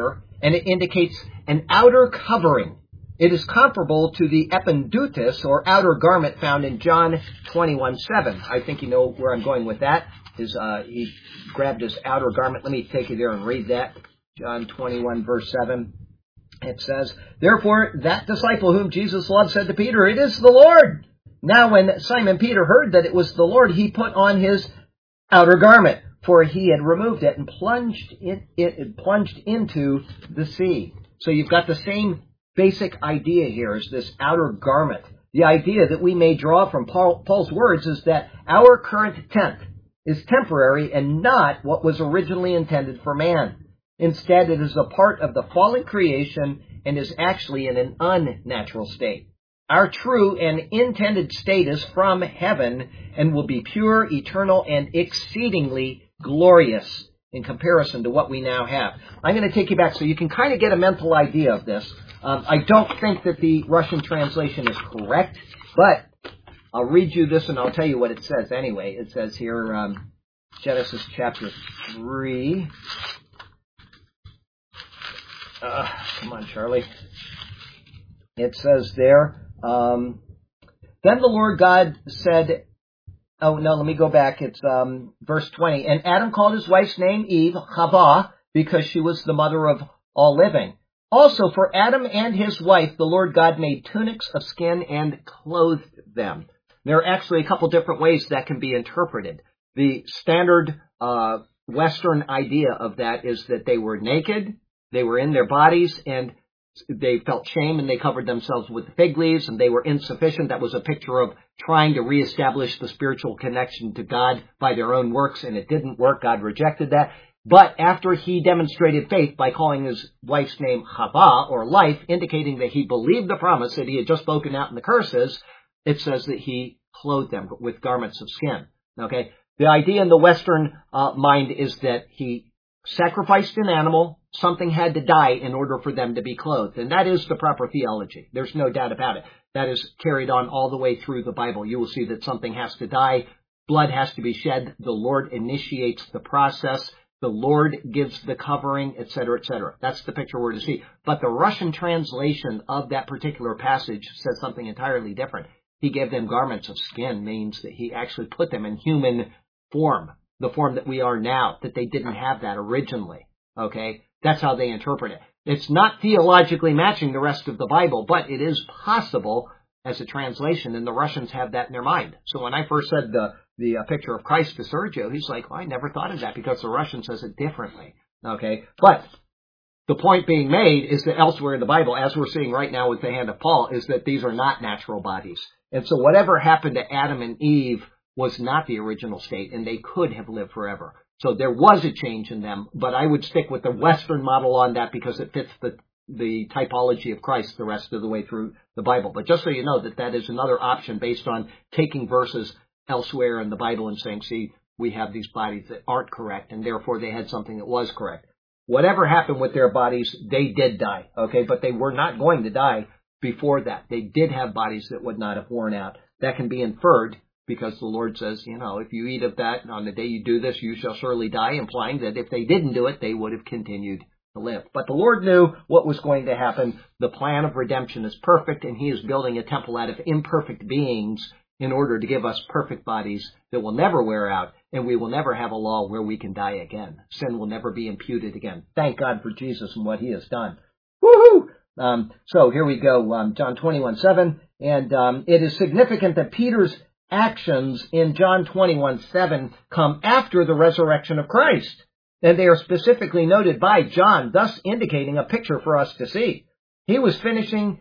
and it indicates an outer covering. It is comparable to the ependoutis, or outer garment, found in John 21:7. I think you know where I'm going with that. He grabbed his outer garment. Let me take you there and read that. John 21, verse 7. It says, "Therefore that disciple whom Jesus loved said to Peter, 'It is the Lord.' Now when Simon Peter heard that it was the Lord, he put on his outer garment, for he had removed it and plunged into the sea." So you've got the same basic idea here, is this outer garment. The idea that we may draw from Paul's words is that our current tent is temporary and not what was originally intended for man. Instead, it is a part of the fallen creation and is actually in an unnatural state. Our true and intended state is from heaven and will be pure, eternal, and exceedingly glorious in comparison to what we now have. I'm going to take you back so you can kind of get a mental idea of this. I don't think that the Russian translation is correct, but I'll read you this and I'll tell you what it says anyway. It says here, Genesis chapter 3. Come on, Charlie. It says there, "Then the Lord God said," oh, no, let me go back. It's verse 20. "And Adam called his wife's name Eve, Chava, because she was the mother of all living. Also for Adam and his wife, the Lord God made tunics of skin and clothed them." There are actually a couple different ways that can be interpreted. The standard Western idea of that is that they were naked, they were in their bodies, and they felt shame, and they covered themselves with fig leaves, and they were insufficient. That was a picture of trying to reestablish the spiritual connection to God by their own works, and it didn't work. God rejected that. But after he demonstrated faith by calling his wife's name Chava, or life, indicating that he believed the promise that he had just spoken out in the curses, it says that he clothed them with garments of skin. Okay? The idea in the Western mind is that he sacrificed an animal, something had to die in order for them to be clothed. And that is the proper theology. There's no doubt about it. That is carried on all the way through the Bible. You will see that something has to die, blood has to be shed, the Lord initiates the process, the Lord gives the covering, etc., etc. That's the picture we're to see. But the Russian translation of that particular passage says something entirely different. He gave them garments of skin, means that he actually put them in human form, the form that we are now, that they didn't have that originally. Okay? That's how they interpret it. It's not theologically matching the rest of the Bible, but it is possible as a translation, and the Russians have that in their mind. So when I first said the picture of Christ to Sergio, he's like, "Well, I never thought of that because the Russian says it differently." Okay? But the point being made is that elsewhere in the Bible, as we're seeing right now with the hand of Paul, is that these are not natural bodies. And so whatever happened to Adam and Eve was not the original state, and they could have lived forever. So there was a change in them, but I would stick with the Western model on that because it fits the typology of Christ the rest of the way through the Bible. But just so you know that is another option based on taking verses elsewhere in the Bible and saying, see, we have these bodies that aren't correct, and therefore they had something that was correct. Whatever happened with their bodies, they did die, okay? But they were not going to die before that. They did have bodies that would not have worn out. That can be inferred because the Lord says, if you eat of that, on the day you do this, you shall surely die, implying that if they didn't do it, they would have continued to live. But the Lord knew what was going to happen. The plan of redemption is perfect, and He is building a temple out of imperfect beings in order to give us perfect bodies that will never wear out, and we will never have a law where we can die again. Sin will never be imputed again. Thank God for Jesus and what He has done. Woohoo! So here we go, John 21:7, and it is significant that Peter's actions in John 21:7 come after the resurrection of Christ, and they are specifically noted by John, thus indicating a picture for us to see. He was fishing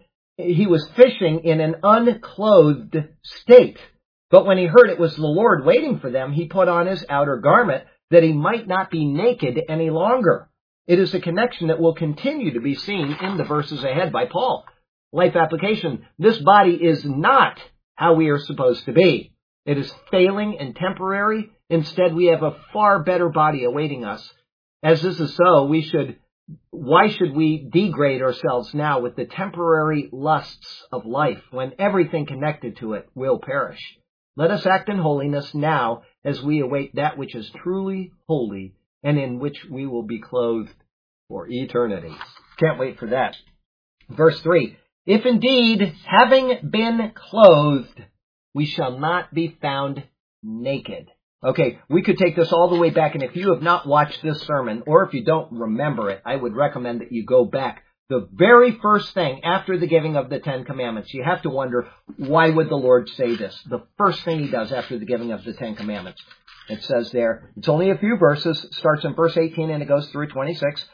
in an unclothed state, but when he heard it was the Lord waiting for them, he put on his outer garment that he might not be naked any longer. It is a connection that will continue to be seen in the verses ahead by Paul. Life application: this body is not how we are supposed to be. It is failing and temporary. Instead, we have a far better body awaiting us. As this is so, why should we degrade ourselves now with the temporary lusts of life when everything connected to it will perish? Let us act in holiness now as we await that which is truly holy and in which we will be clothed for eternity. Can't wait for that. Verse 3, if indeed, having been clothed, we shall not be found naked. Okay, we could take this all the way back, and if you have not watched this sermon, or if you don't remember it, I would recommend that you go back. The very first thing after the giving of the Ten Commandments, you have to wonder, why would the Lord say this? The first thing he does after the giving of the Ten Commandments. It says there, it's only a few verses, starts in verse 18 and it goes through 26.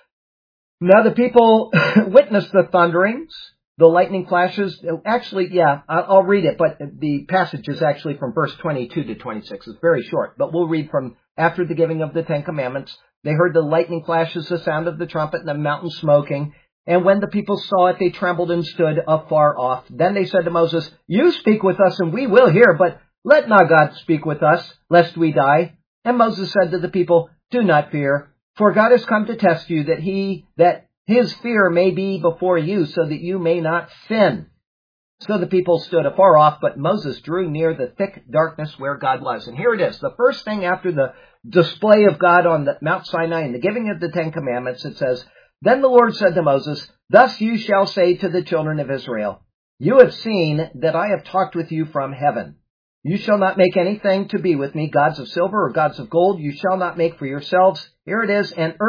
Now the people witnessed the thunderings, the lightning flashes. Actually, yeah, I'll read it, but the passage is actually from verse 22 to 26. It's very short, but we'll read from after the giving of the Ten Commandments. They heard the lightning flashes, the sound of the trumpet, and the mountain smoking. And when the people saw it, they trembled and stood afar off. Then they said to Moses, you speak with us, and we will hear, but let not God speak with us, lest we die. And Moses said to the people, do not fear, for God has come to test you, that his fear may be before you, so that you may not sin. So the people stood afar off, but Moses drew near the thick darkness where God was. And here it is, the first thing after the display of God on the Mount Sinai and the giving of the Ten Commandments, it says, then the Lord said to Moses, thus you shall say to the children of Israel, you have seen that I have talked with you from heaven. You shall not make anything to be with me, gods of silver or gods of gold. You shall not make for yourselves. Here it is, an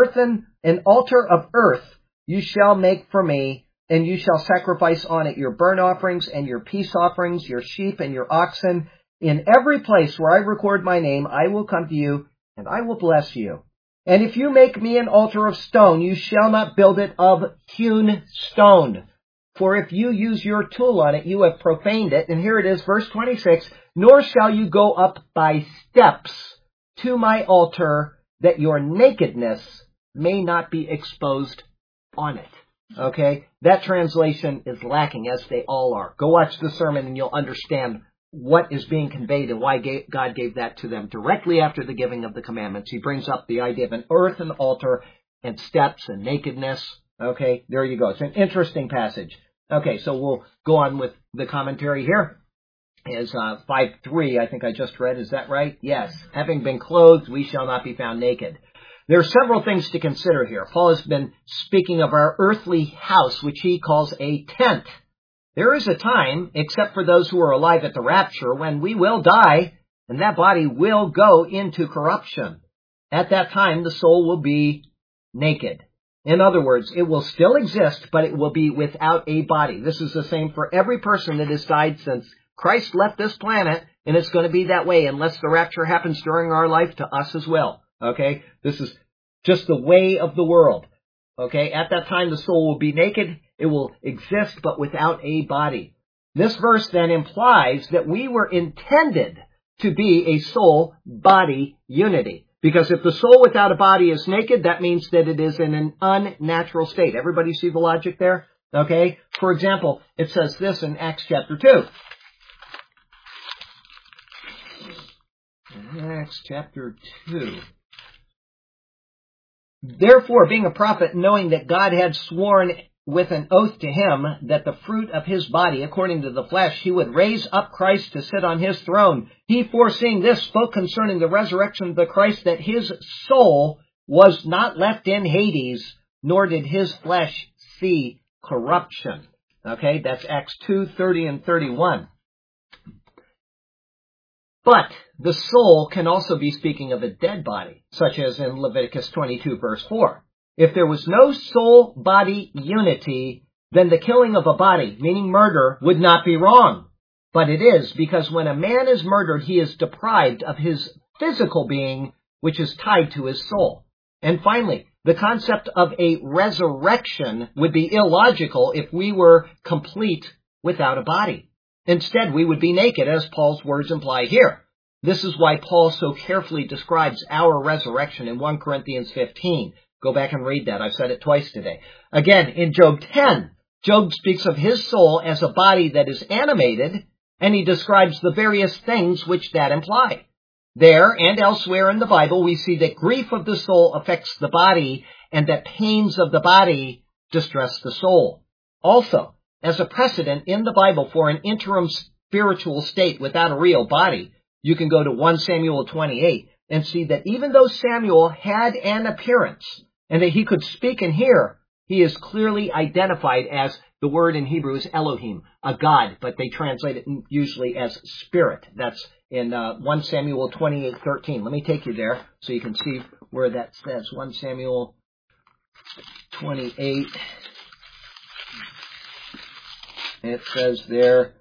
altar of earth you shall make for me, and you shall sacrifice on it your burnt offerings and your peace offerings, your sheep and your oxen. In every place where I record my name, I will come to you, and I will bless you. And if you make me an altar of stone, you shall not build it of hewn stone. For if you use your tool on it, you have profaned it. And here it is, verse 26, nor shall you go up by steps to my altar, that your nakedness may not be exposed on it. Okay? That translation is lacking, as they all are. Go watch the sermon and you'll understand what is being conveyed and why God gave that to them directly after the giving of the commandments. He brings up the idea of an earthen altar and steps and nakedness. Okay, there you go. It's an interesting passage. Okay, so we'll go on with the commentary here. Is 5:3, I think I just read. Is that right? Yes. Having been clothed, we shall not be found naked. There are several things to consider here. Paul has been speaking of our earthly house, which he calls a tent. There is a time, except for those who are alive at the rapture, when we will die, and that body will go into corruption. At that time, the soul will be naked. In other words, it will still exist, but it will be without a body. This is the same for every person that has died since Christ left this planet, and it's going to be that way unless the rapture happens during our life to us as well. Okay? This is just the way of the world. Okay? At that time, the soul will be naked. It will exist, but without a body. This verse then implies that we were intended to be a soul-body unity. Because if the soul without a body is naked, that means that it is in an unnatural state. Everybody see the logic there? Okay? For example, it says this in Acts chapter 2. Acts chapter 2. Therefore, being a prophet, knowing that God had sworn with an oath to him that the fruit of his body, according to the flesh, he would raise up Christ to sit on his throne. He, foreseeing this, spoke concerning the resurrection of the Christ, that his soul was not left in Hades, nor did his flesh see corruption. Okay, that's Acts 2:30 and 31. But the soul can also be speaking of a dead body, such as in Leviticus 22, verse 4. If there was no soul-body unity, then the killing of a body, meaning murder, would not be wrong. But it is, because when a man is murdered, he is deprived of his physical being, which is tied to his soul. And finally, the concept of a resurrection would be illogical if we were complete without a body. Instead, we would be naked, as Paul's words imply here. This is why Paul so carefully describes our resurrection in 1 Corinthians 15. Go back and read that. I've said it twice today. Again, in Job 10, Job speaks of his soul as a body that is animated, and he describes the various things which that imply. There and elsewhere in the Bible, we see that grief of the soul affects the body, and that pains of the body distress the soul. Also, as a precedent in the Bible for an interim spiritual state without a real body, you can go to 1 Samuel 28 and see that even though Samuel had an appearance and that he could speak and hear, He is clearly identified as, the word in Hebrew is Elohim, a God, but they translate it usually as spirit. That's in 1 Samuel 28:13. Let me take you there so you can see where that says. 1 Samuel 28. It says there,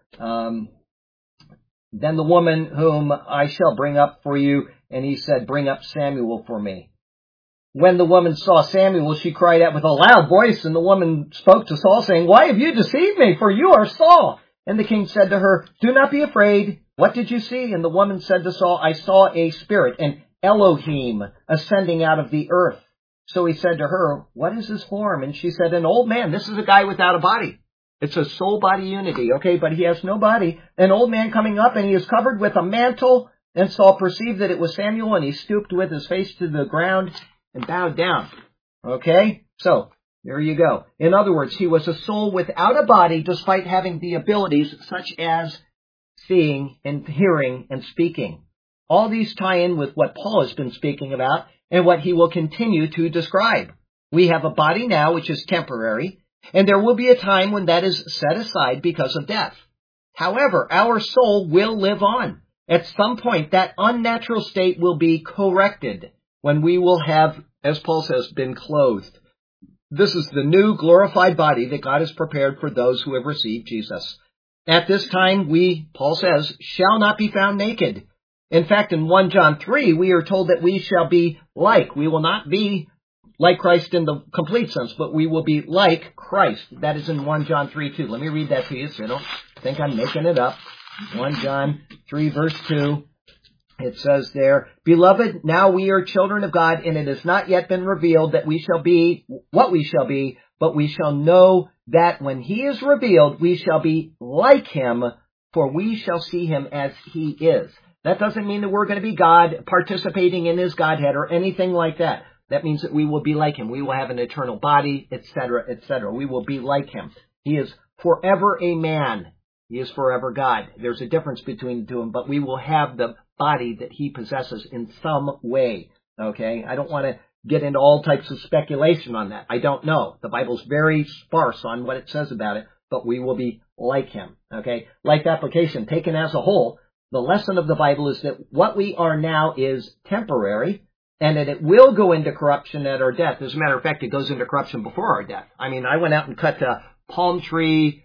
then the woman whom I shall bring up for you, and he said, bring up Samuel for me. When the woman saw Samuel, she cried out with a loud voice, and the woman spoke to Saul, saying, why have you deceived me? For you are Saul. And the king said to her, do not be afraid. What did you see? And the woman said to Saul, I saw a spirit, an Elohim, ascending out of the earth. So he said to her, what is his form? And she said, an old man. This is a guy without a body. It's a soul-body unity, okay, but he has no body. An old man coming up, and he is covered with a mantle. And Saul perceived that it was Samuel, and he stooped with his face to the ground and bowed down. Okay, so there you go. In other words, he was a soul without a body, despite having the abilities such as seeing and hearing and speaking. All these tie in with what Paul has been speaking about and what he will continue to describe. We have a body now which is temporary, and there will be a time when that is set aside because of death. However, our soul will live on. At some point, that unnatural state will be corrected when we will have, as Paul says, been clothed. This is the new glorified body that God has prepared for those who have received Jesus. At this time, we, Paul says, shall not be found naked. In fact, in 1 John 3, we are told that we shall be like. We will not be like Christ in the complete sense, but we will be like Christ. That is in 1 John 3:2. Let me read that to you so you don't think I'm making it up. 1 John 3 verse 2. It says there, beloved, now we are children of God, and it has not yet been revealed that we shall be what we shall be, but we shall know that when he is revealed, we shall be like him, for we shall see him as he is. That doesn't mean that we're going to be God, participating in his Godhead or anything like that. That means that we will be like him. We will have an eternal body, etc., etc. We will be like him. He is forever a man. He is forever God. There's a difference between the two of them, but we will have the body that he possesses in some way. Okay? I don't want to get into all types of speculation on that. I don't know. The Bible's very sparse on what it says about it, but we will be like him. Okay? Life application taken as a whole, the lesson of the Bible is that what we are now is temporary, and that it will go into corruption at our death. As a matter of fact, it goes into corruption before our death. I mean, I went out and cut a palm tree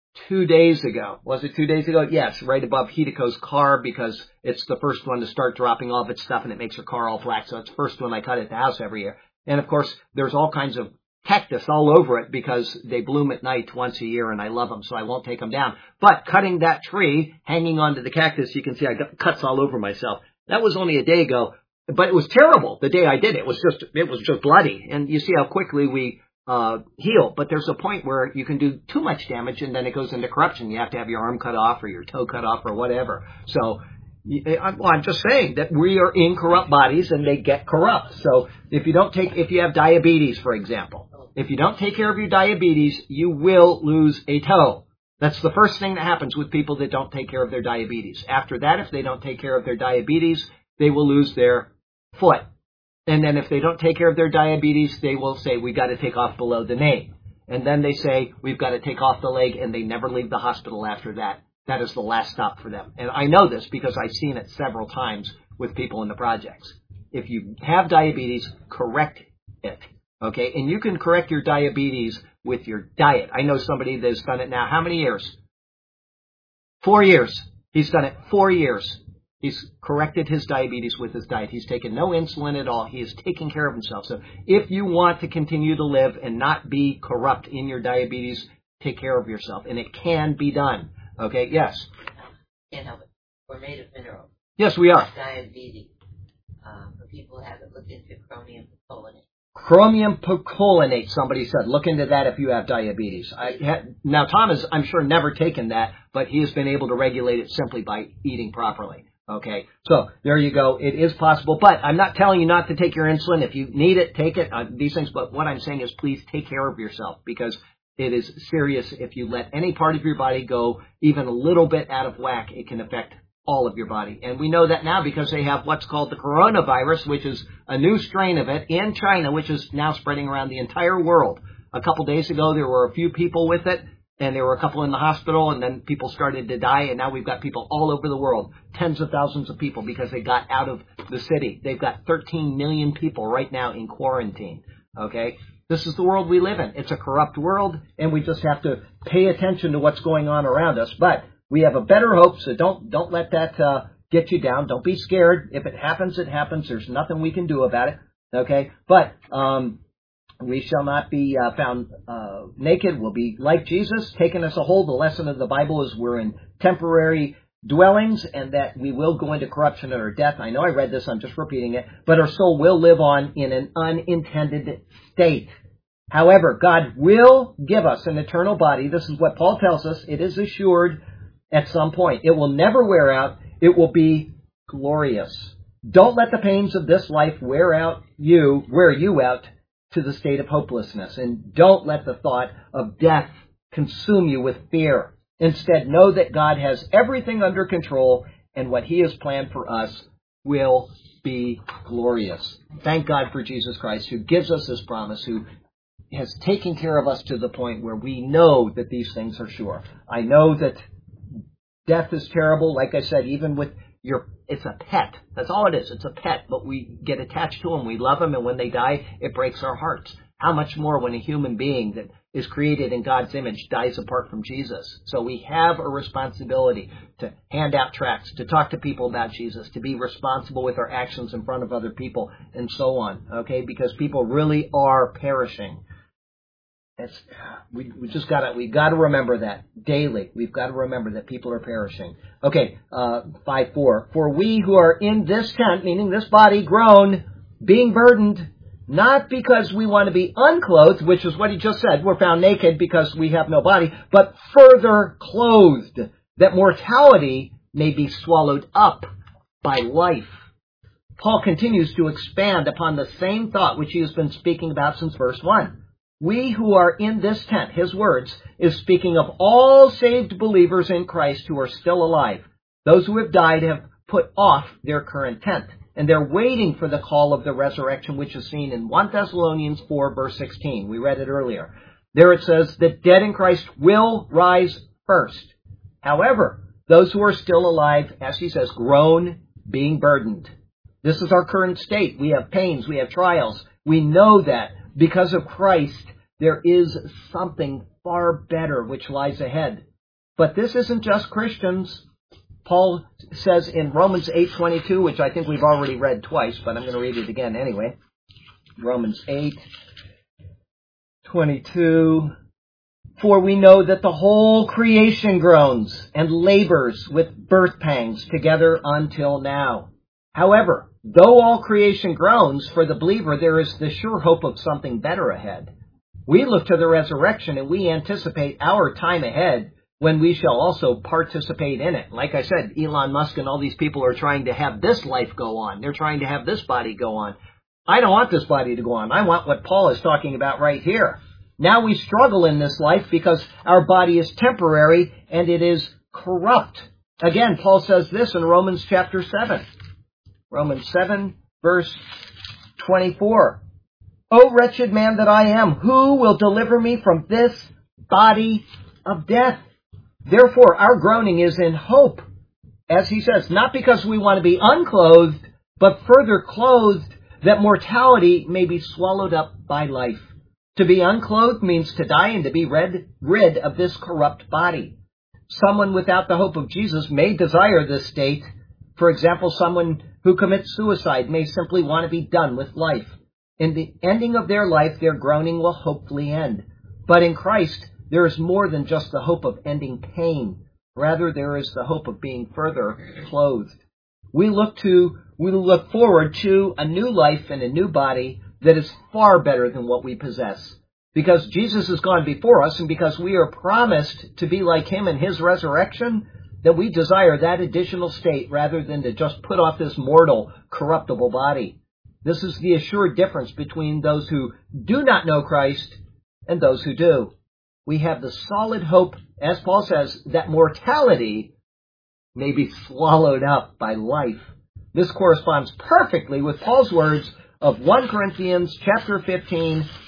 2 days ago. Was it 2 days ago? Yes, right above Hidiko's car, because it's the first one to start dropping all of its stuff and it makes her car all black. So it's the first one I cut at the house every year. And of course, there's all kinds of cactus all over it because they bloom at night once a year and I love them, so I won't take them down. But cutting that tree, hanging onto the cactus, you can see I got cuts all over myself. That was only a day ago, but it was terrible the day I did it. It was just bloody. And you see how quickly we heal, but there's a point where you can do too much damage and then it goes into corruption. You have to have your arm cut off or your toe cut off or whatever. So I'm just saying that we are in corrupt bodies and they get corrupt. So if you have diabetes, for example, if you don't take care of your diabetes, you will lose a toe. That's the first thing that happens with people that don't take care of their diabetes. After that, if they don't take care of their diabetes, they will lose their foot. And then if they don't take care of their diabetes, they will say, we've got to take off below the knee. And then they say, we've got to take off the leg, and they never leave the hospital after that. That is the last stop for them. And I know this because I've seen it several times with people in the projects. If you have diabetes, correct it. Okay? And you can correct your diabetes with your diet. I know somebody that's done it now. How many years? 4 years. He's done it 4 years. He's corrected his diabetes with his diet. He's taken no insulin at all. He is taking care of himself. So if you want to continue to live and not be corrupt in your diabetes, take care of yourself. And it can be done. Okay, yes? Can't help it. We're made of minerals. Yes, we are. Diabetes. For people who haven't looked into chromium picolinate. Chromium picolinate, somebody said. Look into that if you have diabetes. Now, Tom has, I'm sure, never taken that, but he has been able to regulate it simply by eating properly. Okay, so there you go. It is possible, but I'm not telling you not to take your insulin. If you need it, take it, these things. But what I'm saying is please take care of yourself because it is serious. If you let any part of your body go even a little bit out of whack, it can affect all of your body. And we know that now because they have what's called the coronavirus, which is a new strain of it in China, which is now spreading around the entire world. A couple days ago, there were a few people with it, and there were a couple in the hospital, and then people started to die, and now we've got people all over the world, tens of thousands of people, because they got out of the city. They've got 13 million people right now in quarantine, okay? This is the world we live in. It's a corrupt world, and we just have to pay attention to what's going on around us. But we have a better hope, so don't let that get you down. Don't be scared. If it happens, it happens. There's nothing we can do about it, okay? But we shall not be found naked. We'll be like Jesus, taking us a whole. The lesson of the Bible is we're in temporary dwellings and that we will go into corruption or death. I know I read this, I'm just repeating it. But our soul will live on in an unintended state. However, God will give us an eternal body. This is what Paul tells us. It is assured at some point. It will never wear out. It will be glorious. Don't let the pains of this life wear you out to the state of hopelessness. And don't let the thought of death consume you with fear. Instead, know that God has everything under control, and what He has planned for us will be glorious. Thank God for Jesus Christ, who gives us His promise, who has taken care of us to the point where we know that these things are sure. I know that death is terrible. Like I said, even with it's a pet. That's all it is. It's a pet, but we get attached to them. We love them, and when they die, it breaks our hearts. How much more when a human being that is created in God's image dies apart from Jesus? So we have a responsibility to hand out tracts, to talk to people about Jesus, to be responsible with our actions in front of other people, and so on. Okay, because people really are perishing. We've got to remember that daily. We've got to remember that people are perishing. Okay, 5:4. For we who are in this tent, meaning this body, groan, being burdened, not because we want to be unclothed, which is what he just said. We're found naked because we have no body, but further clothed, that mortality may be swallowed up by life. Paul continues to expand upon the same thought which he has been speaking about since verse 1. We who are in this tent, his words, is speaking of all saved believers in Christ who are still alive. Those who have died have put off their current tent, and they're waiting for the call of the resurrection, which is seen in 1 Thessalonians 4, verse 16. We read it earlier. There it says that dead in Christ will rise first. However, those who are still alive, as he says, groan, being burdened. This is our current state. We have pains. We have trials. We know that. Because of Christ, there is something far better which lies ahead. But this isn't just Christians. Paul says in Romans 8:22, which I think we've already read twice, but I'm going to read it again anyway. Romans 8:22. For we know that the whole creation groans and labors with birth pangs together until now. However, though all creation groans, for the believer there is the sure hope of something better ahead. We look to the resurrection and we anticipate our time ahead when we shall also participate in it. Like I said, Elon Musk and all these people are trying to have this life go on. They're trying to have this body go on. I don't want this body to go on. I want what Paul is talking about right here. Now we struggle in this life because our body is temporary and it is corrupt. Again, Paul says this in Romans chapter 7. Romans 7, verse 24. O wretched man that I am, who will deliver me from this body of death? Therefore, our groaning is in hope. As he says, not because we want to be unclothed, but further clothed, that mortality may be swallowed up by life. To be unclothed means to die and to be rid of this corrupt body. Someone without the hope of Jesus may desire this state. For example, someone who commits suicide may simply want to be done with life. In the ending of their life, their groaning will hopefully end. But in Christ, there is more than just the hope of ending pain. Rather, there is the hope of being further clothed. We look forward to a new life and a new body that is far better than what we possess. Because Jesus has gone before us and because we are promised to be like Him in His resurrection, that we desire that additional state rather than to just put off this mortal, corruptible body. This is the assured difference between those who do not know Christ and those who do. We have the solid hope, as Paul says, that mortality may be swallowed up by life. This corresponds perfectly with Paul's words of 1 Corinthians chapter 15,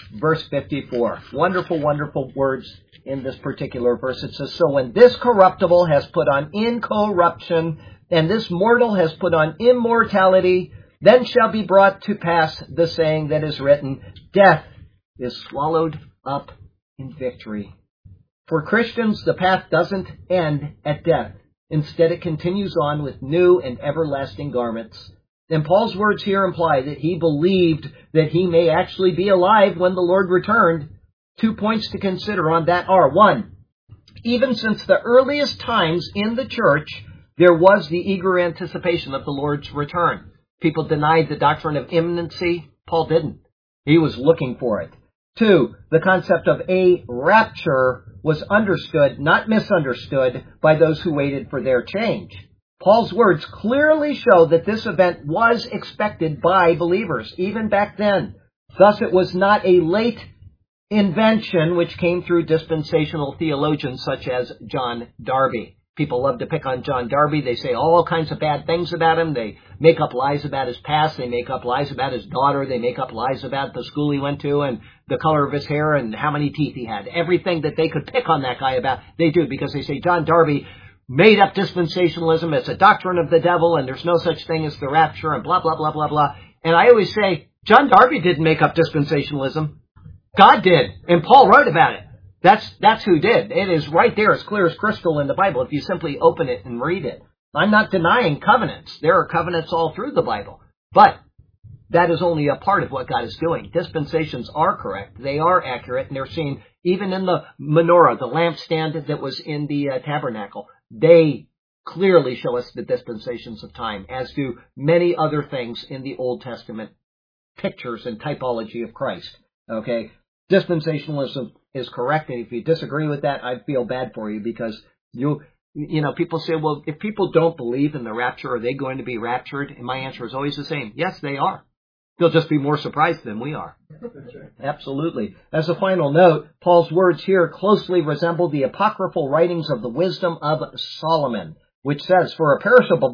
verse 54. Wonderful, wonderful words in this particular verse. It says, so when this corruptible has put on incorruption, and this mortal has put on immortality, then shall be brought to pass the saying that is written, death is swallowed up in victory. For Christians, the path doesn't end at death. Instead, it continues on with new and everlasting garments. And Paul's words here imply that he believed that he may actually be alive when the Lord returned. 2 points to consider on that are, 1, even since the earliest times in the church, there was the eager anticipation of the Lord's return. People denied the doctrine of imminency. Paul didn't. He was looking for it. 2, the concept of a rapture was understood, not misunderstood, by those who waited for their change. Paul's words clearly show that this event was expected by believers, even back then. Thus, it was not a late invention which came through dispensational theologians such as John Darby. People love to pick on John Darby. They say all kinds of bad things about him. They make up lies about his past. They make up lies about his daughter. They make up lies about the school he went to and the color of his hair and how many teeth he had. Everything that they could pick on that guy about, they do, because they say John Darby made up dispensationalism. It's a doctrine of the devil, and there's no such thing as the rapture, and blah, blah, blah, blah, blah. And I always say, John Darby didn't make up dispensationalism. God did, and Paul wrote about it. That's who did. It is right there, as clear as crystal in the Bible, if you simply open it and read it. I'm not denying covenants. There are covenants all through the Bible. But that is only a part of what God is doing. Dispensations are correct. They are accurate, and they're seen even in the menorah, the lampstand that was in the tabernacle. They clearly show us the dispensations of time, as do many other things in the Old Testament pictures and typology of Christ. Okay? Dispensationalism is correct, and if you disagree with that, I feel bad for you, because you know, people say, well, if people don't believe in the rapture, are they going to be raptured? And my answer is always the same. Yes, they are. They'll just be more surprised than we are. Absolutely. As a final note, Paul's words here closely resemble the apocryphal writings of the Wisdom of Solomon, which says, for a perishable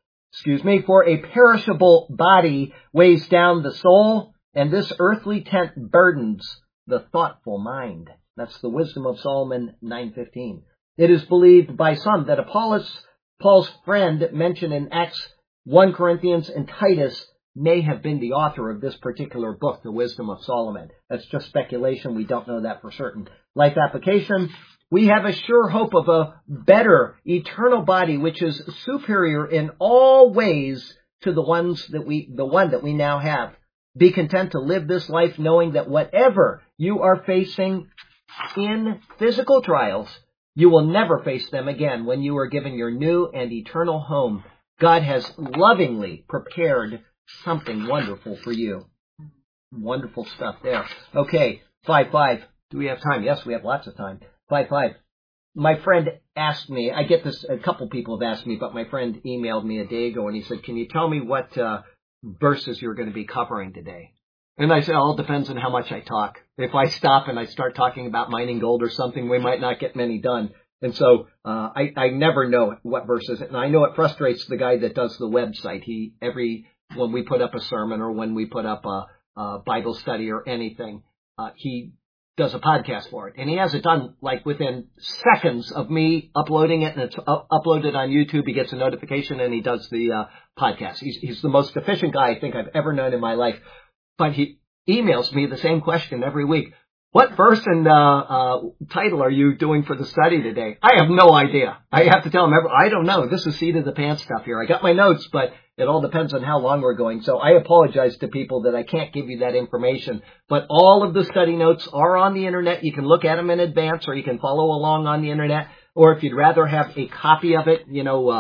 body weighs down the soul, and this earthly tent burdens the thoughtful mind. That's the Wisdom of Solomon 9:15. It is believed by some that Paul's friend mentioned in Acts 1 Corinthians and Titus may have been the author of this particular book, the Wisdom of Solomon. That's just speculation. We don't know that for certain. Life application. We have a sure hope of a better eternal body, which is superior in all ways to the one that we now have. Be content to live this life knowing that whatever you are facing in physical trials, you will never face them again when you are given your new and eternal home. God has lovingly prepared something wonderful for you. Wonderful stuff there. Okay, 5-5. Do we have time? Yes, we have lots of time. 5-5. My friend asked me, I get this, a couple people have asked me, but my friend emailed me a day ago and he said, can you tell me what verses you're going to be covering today? And I said, it all depends on how much I talk. If I stop and I start talking about mining gold or something, we might not get many done. And so I never know what verses. And I know it frustrates the guy that does the website. When we put up a sermon or when we put up a Bible study or anything, he does a podcast for it. And he has it done like within seconds of me uploading it, and it's uploaded on YouTube. He gets a notification and he does the podcast. He's the most efficient guy I think I've ever known in my life. But he emails me the same question every week. What verse and title are you doing for the study today? I have no idea. I have to tell him, I don't know. This is seat of the pants stuff here. I got my notes, but it all depends on how long we're going. So I apologize to people that I can't give you that information. But all of the study notes are on the Internet. You can look at them in advance, or you can follow along on the Internet. Or if you'd rather have a copy of it,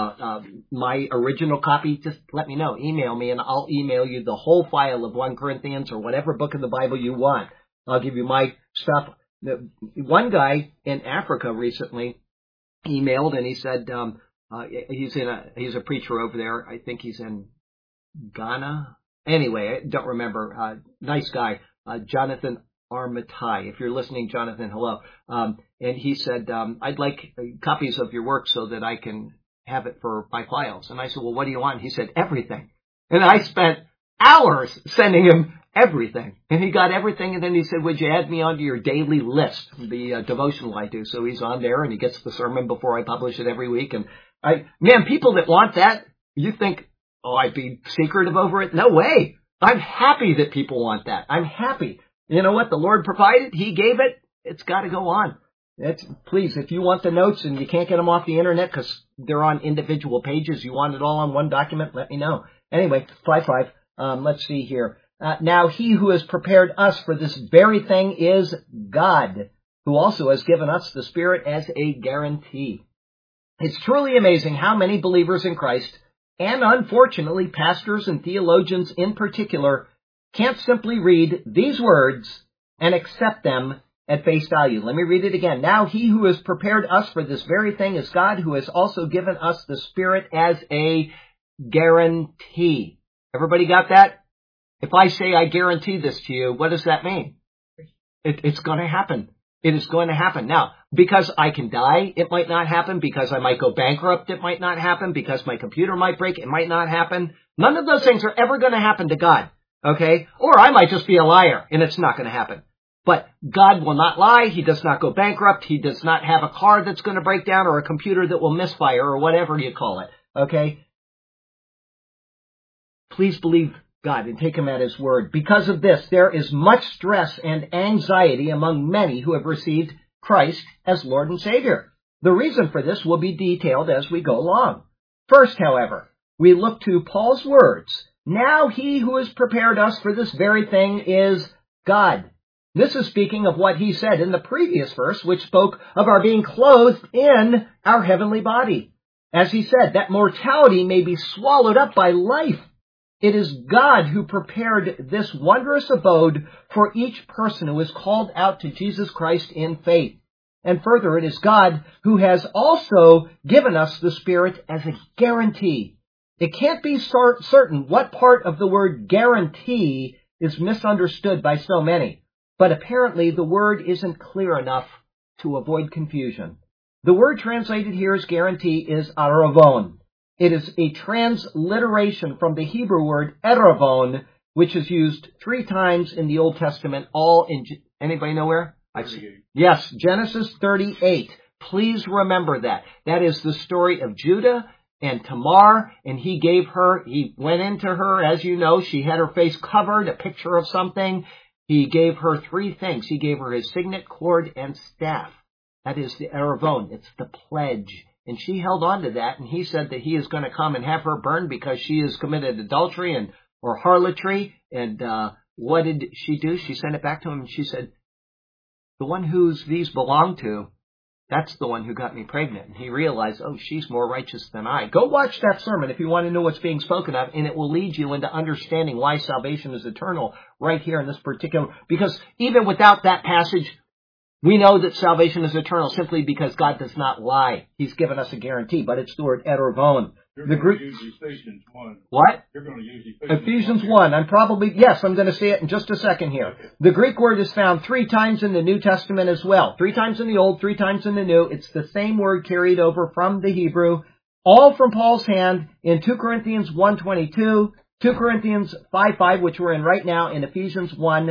my original copy, just let me know. Email me, and I'll email you the whole file of 1 Corinthians or whatever book of the Bible you want. I'll give you my stuff. One guy in Africa recently emailed, and he said he's a preacher over there. I think he's in Ghana. Anyway, I don't remember. Nice guy, Jonathan Armitage. If you're listening, Jonathan, hello. And he said, I'd like copies of your work so that I can have it for my files. And I said, well, what do you want? He said, everything. And I spent hours sending him everything. And he got everything, and then he said, would you add me onto your daily list, the devotional I do? So he's on there, and he gets the sermon before I publish it every week. And people that want that, you think, oh, I'd be secretive over it? No way. I'm happy that people want that. I'm happy. You know what? The Lord provided. He gave it. It's got to go on. Please, if you want the notes and you can't get them off the internet because they're on individual pages, you want it all on one document, let me know. Anyway, 5:5. Let's see here. Now he who has prepared us for this very thing is God, who also has given us the Spirit as a guarantee. It's truly amazing how many believers in Christ, and unfortunately pastors and theologians in particular, can't simply read these words and accept them at face value. Let me read it again. Now he who has prepared us for this very thing is God, who has also given us the Spirit as a guarantee. Everybody got that? If I say I guarantee this to you, what does that mean? It's going to happen. It is going to happen. Now, because I can die, it might not happen. Because I might go bankrupt, it might not happen. Because my computer might break, it might not happen. None of those things are ever going to happen to God. Okay? Or I might just be a liar, and it's not going to happen. But God will not lie. He does not go bankrupt. He does not have a car that's going to break down or a computer that will misfire or whatever you call it. Okay? Please believe God and take him at his word. Because of this, there is much stress and anxiety among many who have received Christ as Lord and Savior. The reason for this will be detailed as we go along. First, however, we look to Paul's words. Now he who has prepared us for this very thing is God. This is speaking of what he said in the previous verse, which spoke of our being clothed in our heavenly body. As he said, that mortality may be swallowed up by life. It is God who prepared this wondrous abode for each person who is called out to Jesus Christ in faith. And further, it is God who has also given us the Spirit as a guarantee. It can't be certain what part of the word guarantee is misunderstood by so many. But apparently the word isn't clear enough to avoid confusion. The word translated here as guarantee is aravon. It is a transliteration from the Hebrew word eravon, which is used 3 times in the Old Testament, all in, anybody know where? 38. Yes, Genesis 38. Please remember that. That is the story of Judah and Tamar, and he went into her, as you know, she had her face covered, a picture of something. He gave her 3 things. He gave her his signet, cord, and staff. That is the aravon. It's the pledge. And she held on to that, and he said that he is going to come and have her burned because she has committed adultery or harlotry. And what did she do? She sent it back to him, and she said, the one whose these belong to, that's the one who got me pregnant. And he realized, oh, she's more righteous than I. Go watch that sermon if you want to know what's being spoken of, and it will lead you into understanding why salvation is eternal right here in this particular. Because even without that passage, we know that salvation is eternal simply because God does not lie. He's given us a guarantee, but it's the word eravon. You're going to use Ephesians 1. What? You're going to use Ephesians 1. I'm going to say it in just a second here. Okay. The Greek word is found 3 times in the New Testament as well. 3 times in the Old, 3 times in the New. It's the same word carried over from the Hebrew, all from Paul's hand in 2 Corinthians 1:22, 2 Corinthians 5:5, which we're in right now, and Ephesians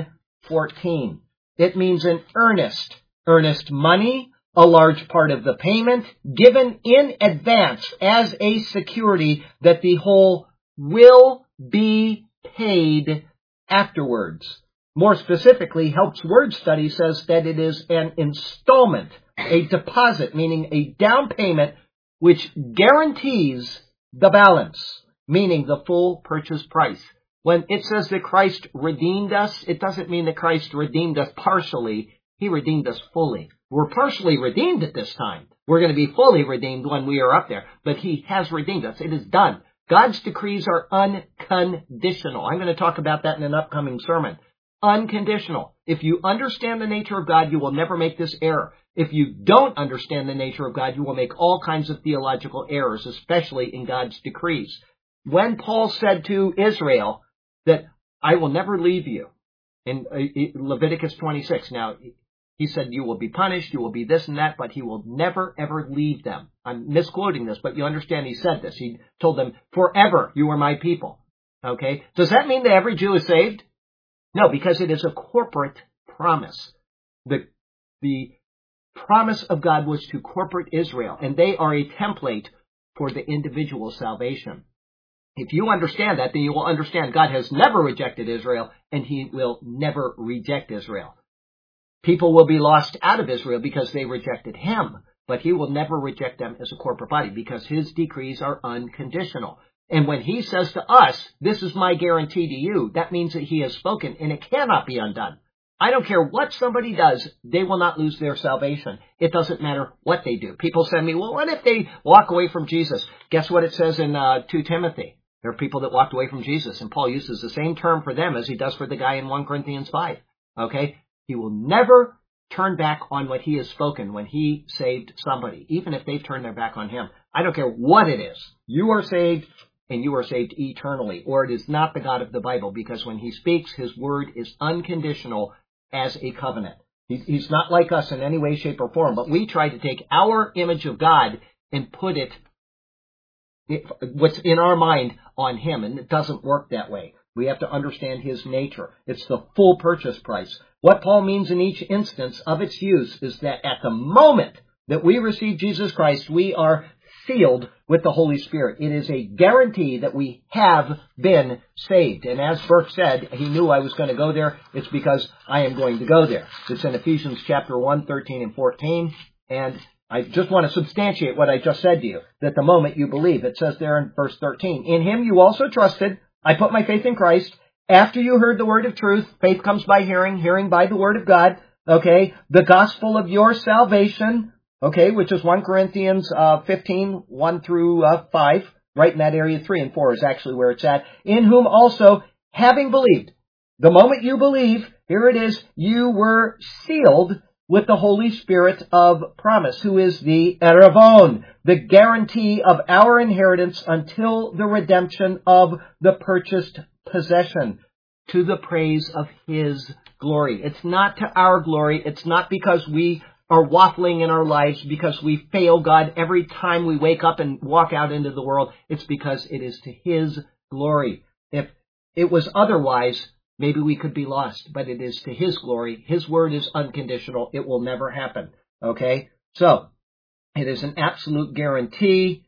1:14. It means an earnest money, a large part of the payment, given in advance as a security that the whole will be paid afterwards. More specifically, Help's Word Study says that it is an installment, a deposit, meaning a down payment, which guarantees the balance, meaning the full purchase price. When it says that Christ redeemed us, it doesn't mean that Christ redeemed us partially. He redeemed us fully. We're partially redeemed at this time. We're going to be fully redeemed when we are up there. But he has redeemed us. It is done. God's decrees are unconditional. I'm going to talk about that in an upcoming sermon. Unconditional. If you understand the nature of God, you will never make this error. If you don't understand the nature of God, you will make all kinds of theological errors, especially in God's decrees. When Paul said to Israel that I will never leave you, in Leviticus 26, now, he said, you will be punished, you will be this and that, but he will never, ever leave them. I'm misquoting this, but you understand he said this. He told them, forever you are my people. Okay? Does that mean that every Jew is saved? No, because it is a corporate promise. The promise of God was to corporate Israel, and they are a template for the individual salvation. If you understand that, then you will understand God has never rejected Israel, and he will never reject Israel. People will be lost out of Israel because they rejected him, but he will never reject them as a corporate body because his decrees are unconditional. And when he says to us, this is my guarantee to you, that means that he has spoken, and it cannot be undone. I don't care what somebody does, they will not lose their salvation. It doesn't matter what they do. People send me, well, what if they walk away from Jesus? Guess what it says in 2 Timothy? There are people that walked away from Jesus, and Paul uses the same term for them as he does for the guy in 1 Corinthians 5. Okay? He will never turn back on what he has spoken when he saved somebody, even if they've turned their back on him. I don't care what it is. You are saved, and you are saved eternally, or it is not the God of the Bible, because when he speaks, his word is unconditional as a covenant. He's not like us in any way, shape, or form, but we try to take our image of God and put it, what's in our mind, on him, and it doesn't work that way. We have to understand his nature. It's the full purchase price. What Paul means in each instance of its use is that at the moment that we receive Jesus Christ, we are sealed with the Holy Spirit. It is a guarantee that we have been saved. And as Burke said, he knew I was going to go there. It's because I am going to go there. It's in Ephesians chapter 1, 13 and 14. And I just want to substantiate what I just said to you, that the moment you believe, it says there in verse 13, in him you also trusted. I put my faith in Christ. After you heard the word of truth, faith comes by hearing, hearing by the word of God. Okay, the gospel of your salvation. Okay, which is 1 Corinthians 15, 1 through 5. Right in that area, 3 and 4 is actually where it's at. In whom also, having believed, the moment you believe, here it is, you were sealed with the Holy Spirit of promise, who is the Eravon, the guarantee of our inheritance until the redemption of the purchased possession, to the praise of his glory. It's not to our glory. It's not because we are waffling in our lives, because we fail God every time we wake up and walk out into the world. It's because it is to his glory. If it was otherwise, maybe we could be lost, but it is to his glory. His word is unconditional. It will never happen. Okay? So, it is an absolute guarantee.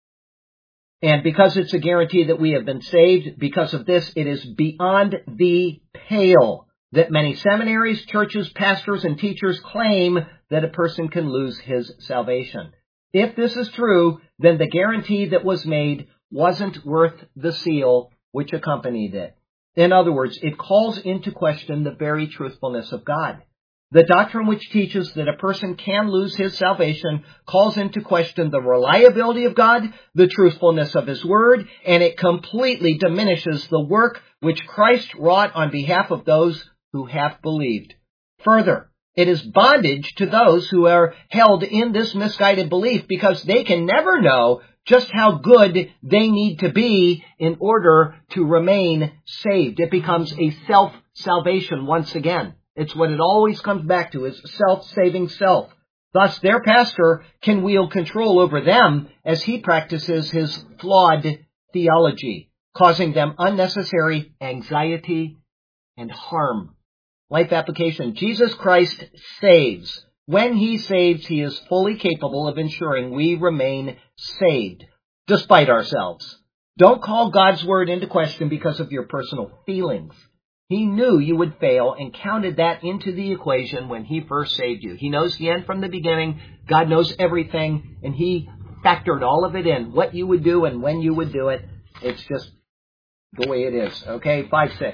And because it's a guarantee that we have been saved, because of this, it is beyond the pale that many seminaries, churches, pastors, and teachers claim that a person can lose his salvation. If this is true, then the guarantee that was made wasn't worth the seal which accompanied it. In other words, it calls into question the very truthfulness of God. The doctrine which teaches that a person can lose his salvation calls into question the reliability of God, the truthfulness of his word, and it completely diminishes the work which Christ wrought on behalf of those who have believed. Further, it is bondage to those who are held in this misguided belief because they can never know just how good they need to be in order to remain saved. It becomes a self-salvation once again. It's what it always comes back to, is self-saving self. Thus, their pastor can wield control over them as he practices his flawed theology, causing them unnecessary anxiety and harm. Life application. Jesus Christ saves. When he saves, he is fully capable of ensuring we remain saved, despite ourselves. Don't call God's word into question because of your personal feelings. He knew you would fail and counted that into the equation when he first saved you. He knows the end from the beginning. God knows everything, and he factored all of it in, what you would do and when you would do it. It's just the way it is. Okay, 5-6.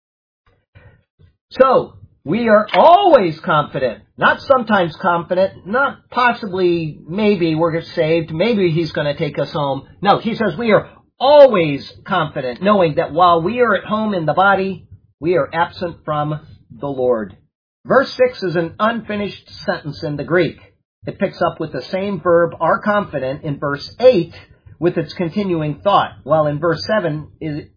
So, we are always confident, not sometimes confident, not possibly, maybe we're saved, maybe he's going to take us home. No, he says we are always confident, knowing that while we are at home in the body, we are absent from the Lord. Verse 6 is an unfinished sentence in the Greek. It picks up with the same verb, are confident, in verse 8 with its continuing thought, while in verse 7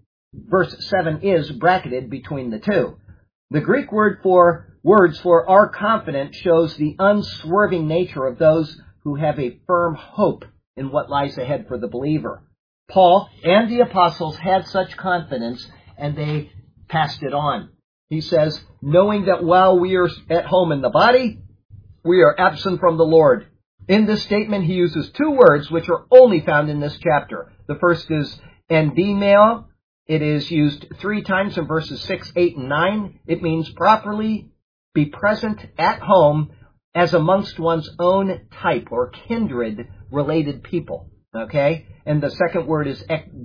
is bracketed between the two. The Greek words for are confident shows the unswerving nature of those who have a firm hope in what lies ahead for the believer. Paul and the apostles had such confidence, and they passed it on. He says, knowing that while we are at home in the body, we are absent from the Lord. In this statement, he uses two words which are only found in this chapter. The first is endimeo. It is used 3 times in verses 6, 8, and 9. It means properly be present at home as amongst one's own type or kindred related people. Okay? And the second word is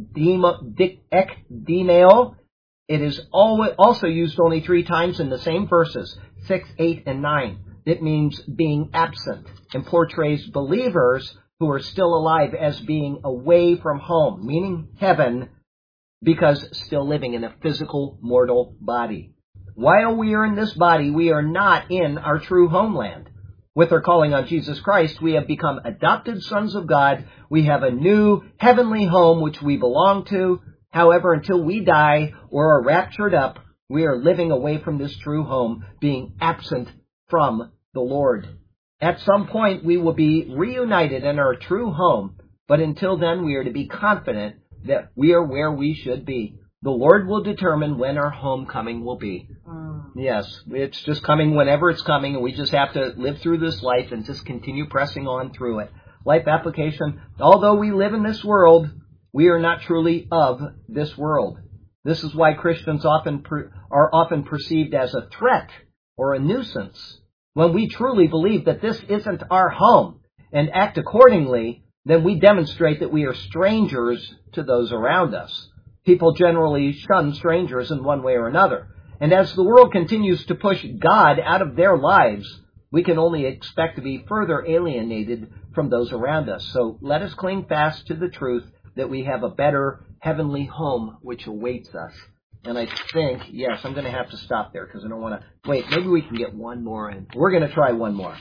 ekdimeo. It is also used only 3 times in the same verses, 6, 8, and 9. It means being absent and portrays believers who are still alive as being away from home, meaning heaven, because still living in a physical, mortal body. While we are in this body, we are not in our true homeland. With our calling on Jesus Christ, we have become adopted sons of God. We have a new heavenly home which we belong to. However, until we die or are raptured up, we are living away from this true home, being absent from the Lord. At some point, we will be reunited in our true home, but until then, we are to be confident that we are where we should be. The Lord will determine when our homecoming will be. Yes, it's just coming whenever it's coming, and we just have to live through this life and just continue pressing on through it. Life application, although we live in this world, we are not truly of this world. This is why Christians are often perceived as a threat or a nuisance. When we truly believe that this isn't our home and act accordingly, then we demonstrate that we are strangers to those around us. People generally shun strangers in one way or another. And as the world continues to push God out of their lives, we can only expect to be further alienated from those around us. So let us cling fast to the truth that we have a better heavenly home which awaits us. And I think, yes, I'm going to have to stop there because I don't want to... Wait, maybe we can get one more in. We're going to try one more.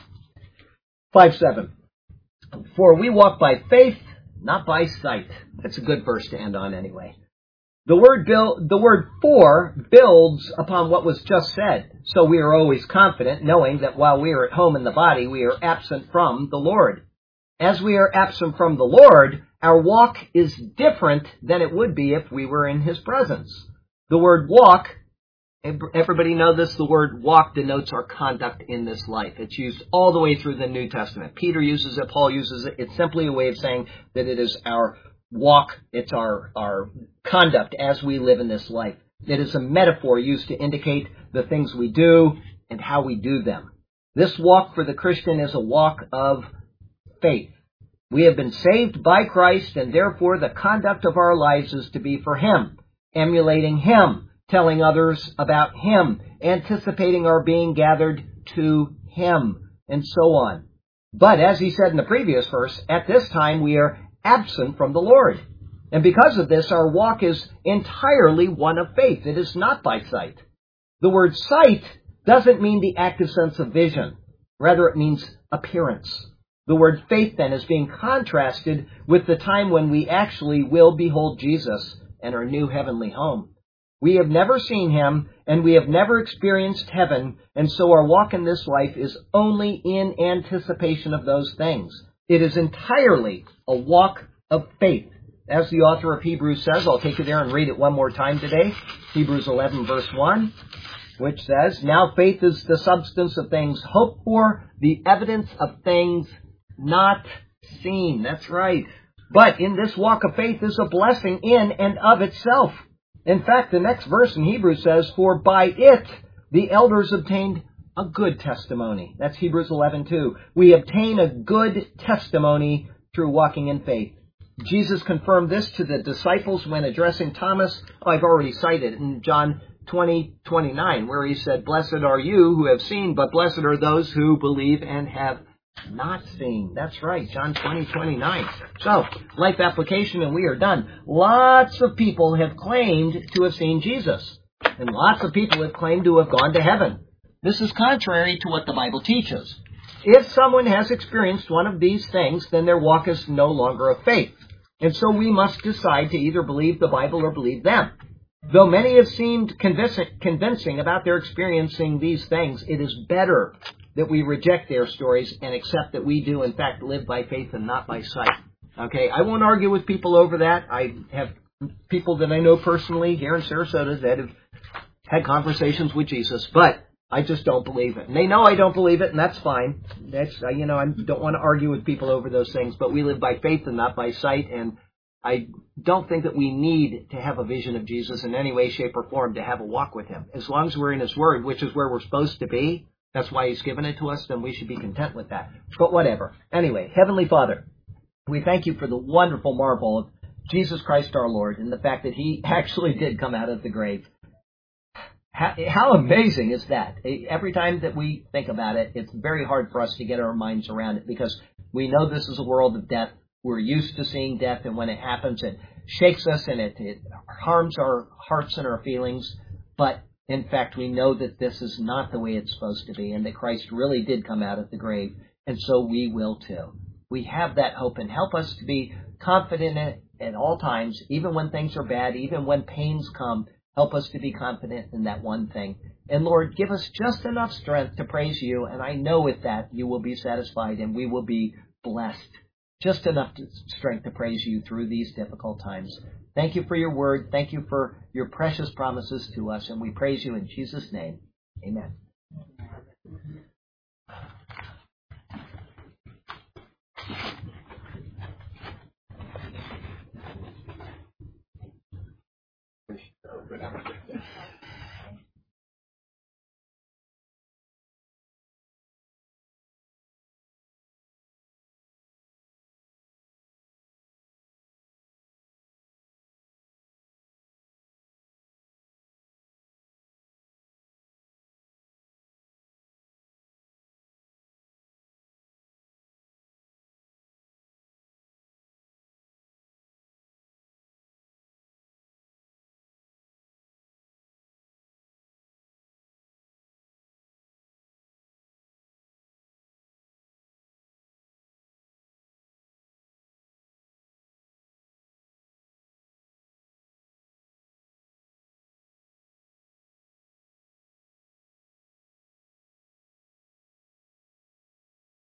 5:7. For we walk by faith, not by sight. That's a good verse to end on anyway. The word for builds upon what was just said. So we are always confident, knowing that while we are at home in the body, we are absent from the Lord. As we are absent from the Lord, our walk is different than it would be if we were in His presence. The word walk, everybody know this, the word walk denotes our conduct in this life. It's used all the way through the New Testament. Peter uses it, Paul uses it. It's simply a way of saying that it is our walk, it's our conduct as we live in this life. It is a metaphor used to indicate the things we do and how we do them. This walk for the Christian is a walk of faith. We have been saved by Christ, and therefore the conduct of our lives is to be for Him, emulating Him, telling others about Him, anticipating our being gathered to Him, and so on. But as he said in the previous verse, at this time we are absent from the Lord. And because of this, our walk is entirely one of faith. It is not by sight. The word sight doesn't mean the active sense of vision. Rather, it means appearance. The word faith, then, is being contrasted with the time when we actually will behold Jesus and our new heavenly home. We have never seen Him, and we have never experienced heaven, and so our walk in this life is only in anticipation of those things. It is entirely a walk of faith. As the author of Hebrews says, I'll take you there and read it one more time today. Hebrews 11, verse 1, which says, Now faith is the substance of things hoped for, the evidence of things not seen. That's right. But in this walk of faith is a blessing in and of itself. In fact, the next verse in Hebrews says, For by it the elders obtained a good testimony. That's Hebrews 11:2. We obtain a good testimony through walking in faith. Jesus confirmed this to the disciples when addressing Thomas. I've already cited in John 20:29, where He said, Blessed are you who have seen, but blessed are those who believe and have not seen. That's right, John 20:29. So, life application, and we are done. Lots of people have claimed to have seen Jesus, and lots of people have claimed to have gone to heaven. This is contrary to what the Bible teaches. If someone has experienced one of these things, then their walk is no longer of faith. And so we must decide to either believe the Bible or believe them. Though many have seemed convincing about their experiencing these things, it is better that we reject their stories and accept that we do, in fact, live by faith and not by sight. Okay, I won't argue with people over that. I have people that I know personally here in Sarasota that have had conversations with Jesus, but I just don't believe it. And they know I don't believe it, and that's fine. That's, I don't want to argue with people over those things, but we live by faith and not by sight, and I don't think that we need to have a vision of Jesus in any way, shape, or form to have a walk with him. As long as we're in his word, which is where we're supposed to be, that's why he's given it to us, then we should be content with that. But whatever. Anyway, Heavenly Father, we thank you for the wonderful marvel of Jesus Christ our Lord and the fact that he actually did come out of the grave. How amazing is that? Every time that we think about it, it's very hard for us to get our minds around it because we know this is a world of death. We're used to seeing death, and when it happens, it shakes us and it harms our hearts and our feelings. But in fact, we know that this is not the way it's supposed to be, and that Christ really did come out of the grave, and so we will too. We have that hope, and help us to be confident in it at all times, even when things are bad, even when pains come. Help us to be confident in that one thing. And Lord, give us just enough strength to praise you, and I know with that you will be satisfied and we will be blessed. Just enough strength to praise you through these difficult times. Thank you for your word. Thank you for your precious promises to us, and we praise you in Jesus' name. Amen.